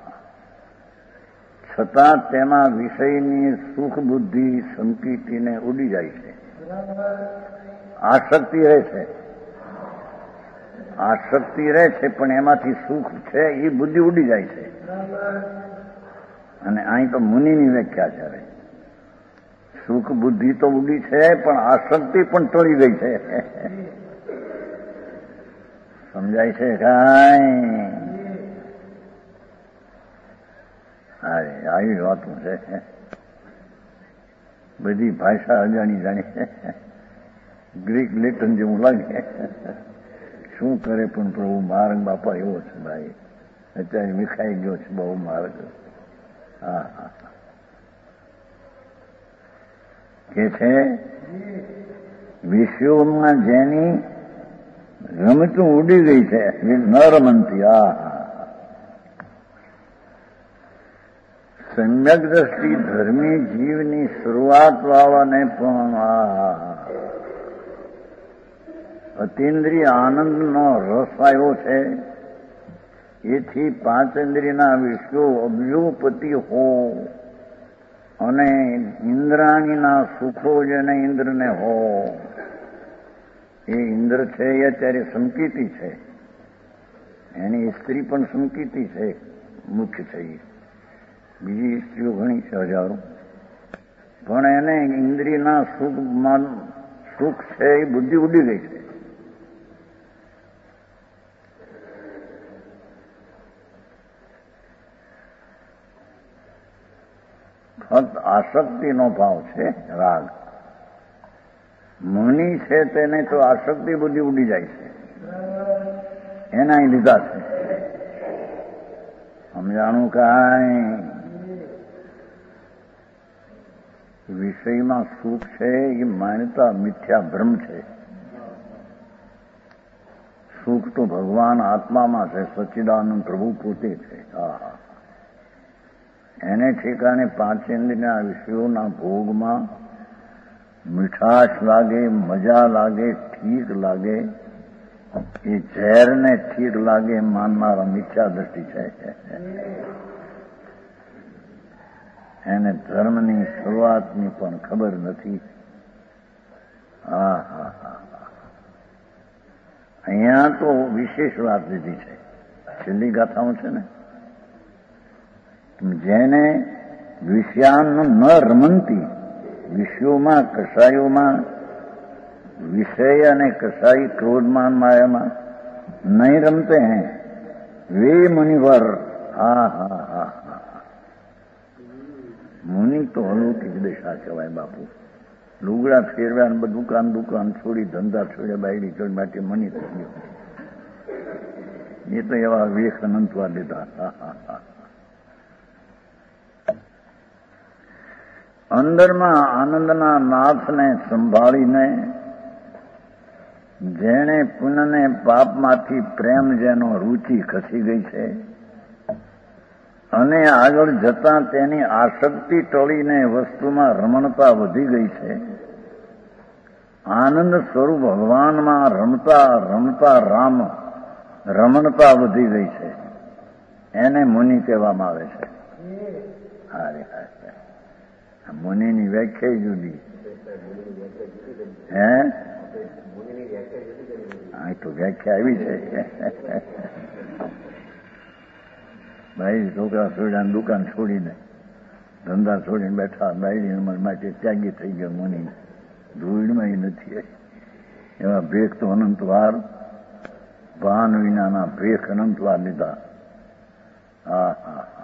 છતાં તેના વિષયની સુખ બુદ્ધિ સંકિતીને ઉડી જાય છે. આસક્તિ રહે છે, આસક્તિ રહે છે, પણ એમાંથી સુખ છે એ બુદ્ધિ ઉડી જાય છે. અને અહીં તો મુનિની વ્યાખ્યા છે, સુખ બુદ્ધિ તો ઉડી છે પણ આસક્તિ પણ ટળી ગઈ છે. સમજાય છે કાંઈ? અરે આવી વાતું છે, બધી ભાષા અજાણી જાણી, ગ્રીક લેટન જેવું લાગે. શું કરે પણ પ્રભુ માર્ગ બાપા એવો છે ભાઈ, અત્યારે વિખાઈ ગયો છે બહુ માર્ગ. હા હા, કે છે વિશ્વમાં જેની રમતું ઉડી ગઈ છે ન રમંતી. સમ્યક દ્રષ્ટિ ધર્મી જીવની શરૂઆત વાળાને પણ અતિન્દ્રિય આનંદનો રસ આવ્યો છે. એથી 5 ઇન્દ્રિયના વિષયો અભ્યુપતિ હો અને ઇન્દ્રાણીના સુખો જેને ઇન્દ્રને હો. એ ઇન્દ્ર છે એ અત્યારે સંકિતી છે, એની સ્ત્રી પણ સંકિતી છે, મુખ્ય છે. બીજી સ્ત્રીઓ ઘણી છે, હજારો, પણ એને ઇન્દ્રિયના સુખ છે એ બુદ્ધિ ઉડી ગઈ છે. ફક્ત આસક્તિનો ભાવ છે, રાગ. મુનિ છે તેને તો આસક્તિ બુદ્ધિ ઉડી જાય છે, એના લીધા છે. સમજાણું કાંઈ? વિષયમાં સુખ છે એ માન્યતા મિથ્યા ભ્રમ છે. સુખ તો ભગવાન આત્મામાં છે, સચ્ચિદાનંદ પ્રભુ પોતે છે. આહા, એને ઠેકાણે 5 ઇન્દ્રિયના વિષયોના ભોગમાં મીઠાશ લાગે, મજા લાગે, ઠીક લાગે, એ ઝેરને ઠીક લાગે માનનારા મિથ્યા દ્રષ્ટિ છે. એને ધર્મની શરૂઆતની પણ ખબર નથી. અહીંયા તો વિશેષ વાત લીધી છે, છેલ્લી ગાથાઓ છે ને, જેને વિષયાન ન રમંતી, વિષયોમાં કસાયોમાં વિષય અને કસાઈ ક્રોધમાન માયામાં નહીં રમતે હૈ વે મુનિવર. હા હા હા હા, મુનિ તો અલૌકિક દશા કહેવાય બાપુ. લુગડા ફેરવ્યા, દુકાન છોડી, ધંધા છોડ્યા, બાયડી છોડી માટે મુનિ થઈ ગયો. એ તો એવા વેખ અનંતવા લીધા. હા હા હા, અંદરમાં આનંદના નાથને સંભાળીને જેણે પુનઃને પાપમાંથી પ્રેમ જેનો રૂચિ ખસી ગઈ છે અને આગળ જતા તેની આસક્તિ ટળીને વસ્તુમાં રમણતા વધી ગઈ છે, આનંદ સ્વરૂપ ભગવાનમાં રમતા રમતા રામ રમણતા વધી ગઈ છે, એને મુનિ કહેવામાં આવે છે. હારે હારે, મુનિની વ્યાખ્યા જુદી. હે, આ તો વ્યાખ્યા આવી છે. ભાઈ છોકરા છોડ્યા, દુકાન છોડીને ધંધા છોડીને બેઠા, બાયડી માટે ત્યાગી થઈ ગયો મુનિ, ધૂળમાં નથી. એવા ભેખ તો અનંતવાર, ભાન વિનાના ભેખ અનંતવાર લીધા. હા હા હા.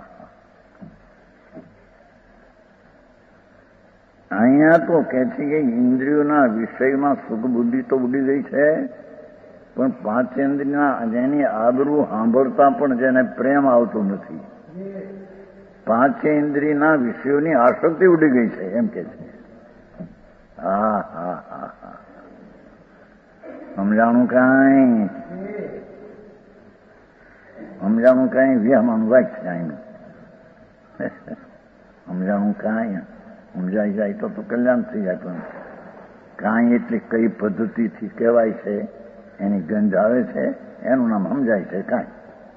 અહીંયા તો કે છે કે ઇન્દ્રિયોના વિષયમાં સુખ બુદ્ધિ તો ઉડી ગઈ છે, પણ પાંચેન્દ્રિયના જેની આબરૂ સાંભળતા પણ જેને પ્રેમ આવતો નથી, પાંચેન્દ્રિયના વિષયોની આસક્તિ ઉડી ગઈ છે એમ કે છે. હા હા હા હા. સમજાણું કાંઈ? સમજાણું કાંઈ? વ્યામાનું વાક્ય કાંઈ સમજાણું કાંઈ? સમજાઈ જાય તો કલ્યાણ થઈ જાય, પણ કાંઈ એટલે કઈ પદ્ધતિથી કહેવાય છે, એની ગંધ આવે છે, એનું નામ સમજાય છે કાંઈ.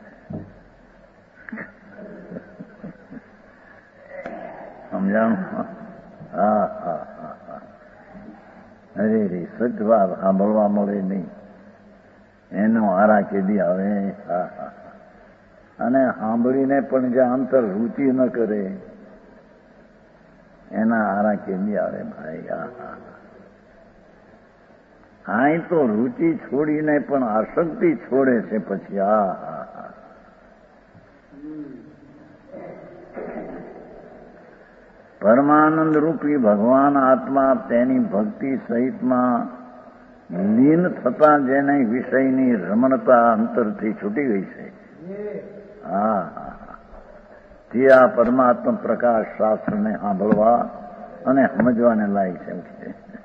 સમજાણું? હા હા હા હા. અરે રે, સજવાબ સાંભળવા મળે નહીં, એનો હારા કેદી આવે. હા હા. અને સાંભળીને પણ જે અંતર રૂચિ ન કરે એના હારા કેદી આવે ભાઈ. હા હા. અહીં તો રૂચિ છોડીને પણ આસક્તિ છોડે છે પછી. હા હા હા. પરમાનંદ રૂપી ભગવાન આત્મા તેની ભક્તિ સહિતમાં લીન થતા જેને વિષયની રમણતા અંતરથી છૂટી ગઈ છે. હા હા. તે આ પરમાત્મા પ્રકાશ શાસ્ત્રને સાંભળવા અને સમજવાને લાયક છે.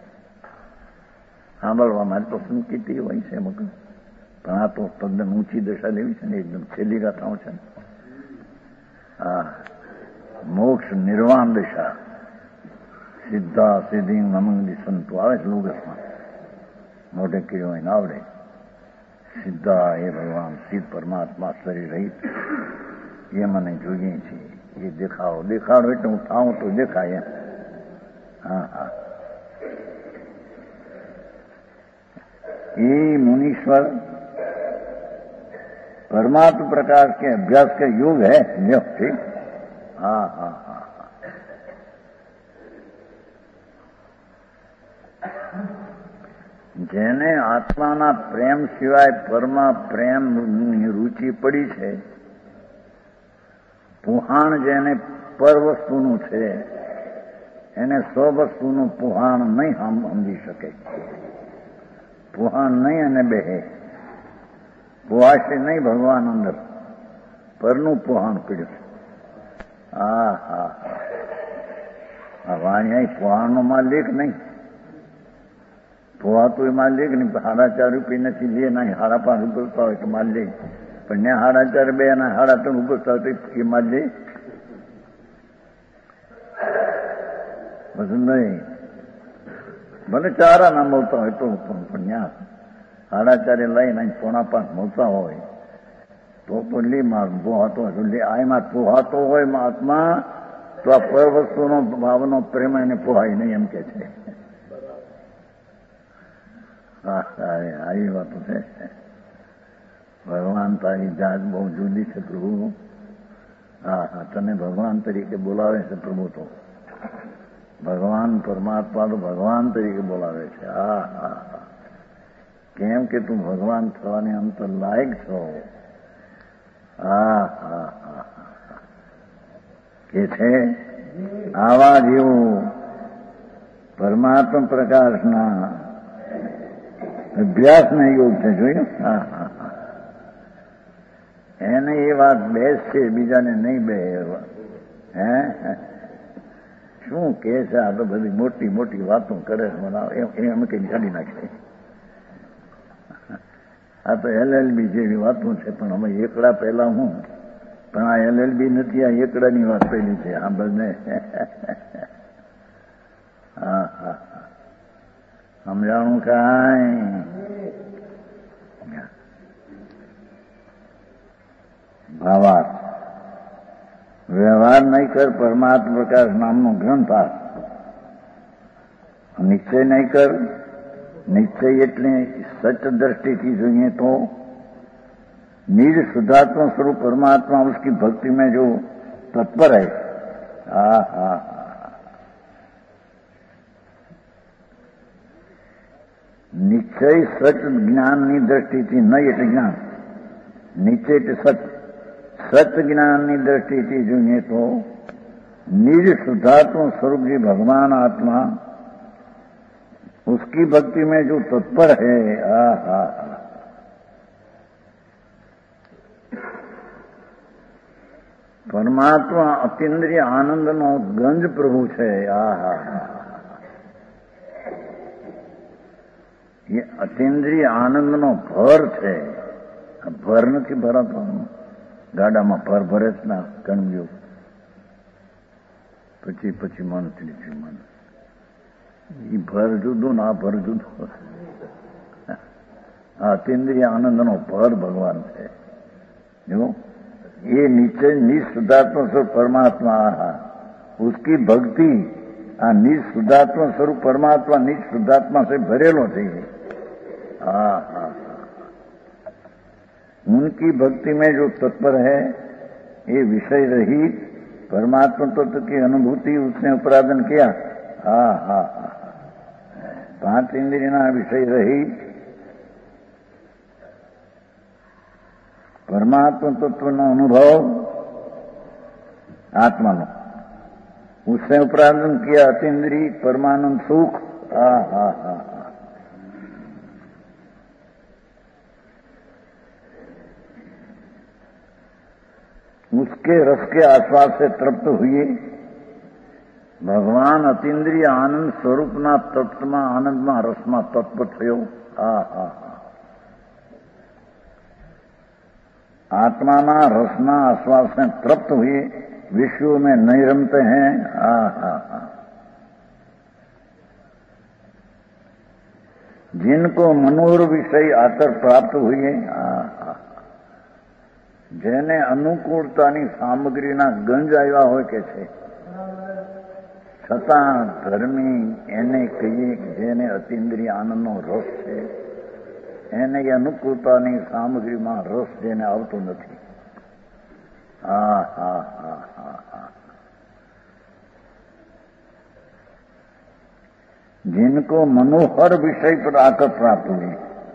સાંભળવા માટે તો સંકિત હોય છે મગન, પણ આ તો તદ્દન ઊંચી દશા લેવી છે ને, એકદમ છેલ્લી ગાથાઓ છે. હા. મોક્ષ નિર્વાણ દશા, સિદ્ધા સિદ્ધિ નમંગી સંતો આવે છે લોગસમાં, મોઢે કીધું હોય ને આવડે. સિદ્ધા એ ભગવાન સિદ્ધ પરમાત્મા શરીર રહિત, એ મને જોઈએ છે. એ દેખાડો દેખાડો એટલે હું થાઉં તો દેખાય એમ. હા હા. ये मुनीश्वर परमात्मा प्रकाश के अभ्यास का योग है. ठीक. हाँ हाँ हाँ हाँ. જેને આત્માના પ્રેમ સિવાય પરમા પ્રેમની રુચિ પડી છે, પુહાણ જેને પર વસ્તુનું છે, એને સ્વવસ્તુનું પુહાણ નહીં સમજી શકે. પુહાણ નહીં અને બેહે, પુહાશે નહીં ભગવાન અંદર, પરનું પુહાણ પીડ્યું. હા હા હા. વાણિયા પુહાણનો માલિક નહીં, પુહાતું એ માલિક નહીં. 4.5 રૂપિયા નથી લે ના, 5.5 ઉગલતા હોય તો માલિક, પણ ને 4.5 બે ના 3.5 ઉગલતા હોય તો એ માલિક બધું નહીં. ભલે 4 ના મળતા હોય તો પણ ત્યાં 4.5 લઈને 4.5 મળતા હોય તો લે માર પોહાતો હોય તો લે. આમાં પોહાતો હોય આત્મા તો આ પર વસ્તુનો ભાવનો પ્રેમ એને પોહાય નહીં એમ કે છે. આવી વાતો છે. ભગવાન તારી જાત બહુ જુદી છે પ્રભુ. હા હા. તને ભગવાન તરીકે બોલાવે છે પ્રભુ, તો ભગવાન પરમાત્મા તો ભગવાન તરીકે બોલાવે છે. હા હા હા. કેમ કે તું ભગવાન થવાની અંતર લાયક છો. હા હા હા. કે છે આવા જેવું પરમાત્મા પ્રકાશના અભ્યાસના યોગ છે. જોયું? હા હા હા. એને એ વાત બેસ છે, બીજાને નહીં બે. હે શું કે છે? આ તો બધી મોટી મોટી વાતો કરે છે. એ અમે કઈ કાઢી નાખીએ. આ તો LLB જેવી વાતો છે, પણ અમે એકડા પહેલા હું, પણ આ LLB નથી, આ એકડાની વાત પહેલી છે. આ બંને. હા હા. સમજાણું કાંઈ? ભાવાર્થ. વ્યવહાર નહીં કર, પરમાત્મા પ્રકાશ નામનો ગ્રંથ આ. નિશ્ચય નહીં કર. નિશ્ચય એટલે સચ दृष्टि જોઈએ તો निज शुद्धात्मा स्वरूप परमात्मा उसकी भक्ति में जो तत्पर है, હા હા નિશ્ચય સચ જ્ઞાનની દ્રષ્ટિથી નહીં એટલે જ્ઞાન, નિશ્ચય એટલે સચ. सत ज्ञान की दृष्टि से जुए तो निज शुद्धात्म स्वरूप जी भगवान आत्मा उसकी भक्ति में जो तत्पर है, परमात्मा अतीन्द्रिय आनंद नो गंज प्रभु है। ये अतीन्द्रिय आनंद नो भर है। भर नहीं भरा तो ગાડામાં ભર ભરે જ ના કણજો, પછી મન ત્રીજું મન. એ ભર જુદું ને આ ભર જુદું. આ અતીન્દ્રિય આનંદનો ભર ભગવાન છે. જો ये नीचे निःशुद्धात्म स्वरूप परमात्मा, उसकी भक्ति आ निःशुद्धात्म स्वरूप परमात्मा निःशुद्धात्मा से भरेलो थे। उनकी भक्ति में जो तत्पर है ये विषय रहित परमात्मा तत्व की अनुभूति उसने अपराधन किया। पांच इंद्रिय विषय रहित परमात्मा तत्व नो अनुभव आत्मा नो उसने अपराधन किया। अतीन्द्रिय परमानंद सुख। उसके रस के आस्वाद से तृप्त हुए भगवान अतीन्द्रिय आनंद स्वरूप ना तत्व में आनंद में रस में तत्व थयो। आत्मा ना रसना आस्वाद से तृप्त हुए विश्व में नहीं रमते हैं। जिनको मनोहर विषय आकर प्राप्त हुए, જેને અનુકૂળતાની સામગ્રીના ગંજ આવ્યા હોય કે છે, છતાં ધર્મી એને કહીએ જેને અતીન્દ્રિય આનંદનો રસ છે, એને અનુકૂળતાની સામગ્રીમાં રસ જેને આવતો નથી. जिनको मनोहर विषय पर आकर प्राप्त हुए,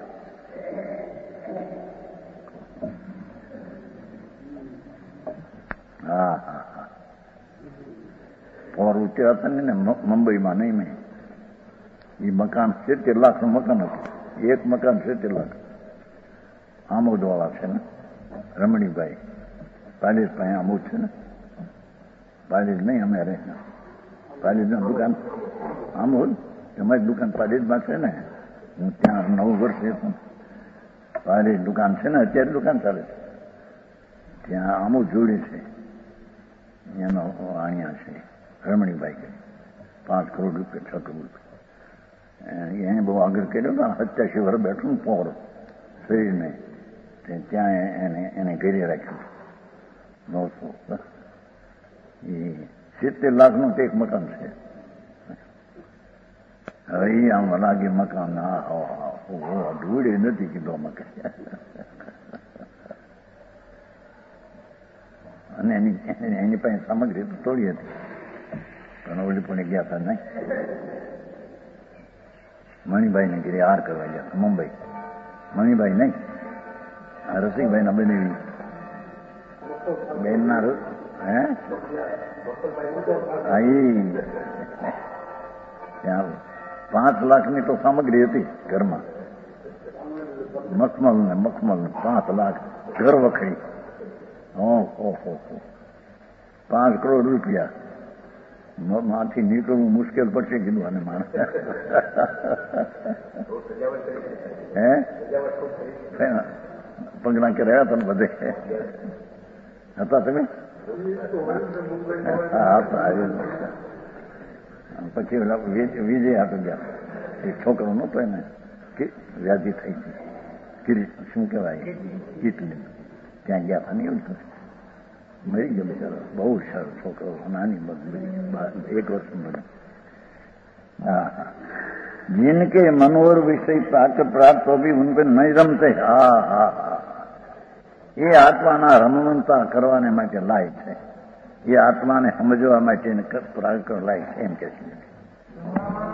और उतरा था ने मुंबई में नहीं में ये मकान 70 लाख નું મકાન હતું. એક મકાન 70 લાખ. આમોદ વાળા છે ને રમણીભાઈ પાલીસ પાસે આમોદ છે ને, પાલીસ નહીં અમે રહે પાલીસના દુકાન આમોદ તમારી દુકાન પાલીસમાં છે ને. હું ત્યાં 9 વર્ષ હતો. પાલીસ દુકાન છે ને, અત્યારે દુકાન ચાલે છે ત્યાં આમોદ જોડે છે એનો અહીંયા છે રમણીભાઈ કે 5 કરોડ રૂપિયા 6 કરોડ રૂપિયા એને બહુ આગળ કર્યો ને 87 વર્ષ બેઠું પોર શરીરને ત્યાં એને ઘેરી રાખ્યું 900. એ 70 લાખનું એક મકાન છે. હવે એ આમ લાગે મકાન ધૂળે નથી કીધો મકાન. અને એની પાસે સામગ્રી તો થોડી હતી પણ ઓલી પણ ગયા હતા નહીં. મણિભાઈને ઘરે હાર કરવા ગયા હતા મુંબઈ. મણિભાઈ નહીં, આ રસિકભાઈના બનેવી બેનના ત્યાં 5 લાખની તો સામગ્રી હતી ઘરમાં. મખમલ 5 લાખ ઘર વખરી. 5 કરોડ રૂપિયા માંથી નીકળવું મુશ્કેલ પડશે કીધું આને માણસ. પગલા કે રહ્યા હતા બધે હતા તમે? પછી વિજય હતો ગયા એક છોકરો નતો એને વ્યાધિ થઈ હતી. શું કહેવાય ઇટલી ત્યાં ગયા હતા ને એવું મરી ગયો બિચારો. બહુ સારો છોકરો નાની 1 વર્ષનું બને. जिनके मनोहर विषय प्राप्त हो भी उन पे नहीं रमते. એ આત્માના રમણતા કરવાને માટે લાય છે. એ આત્માને સમજવા માટે પ્રાગકર લાયક એમ કે છે.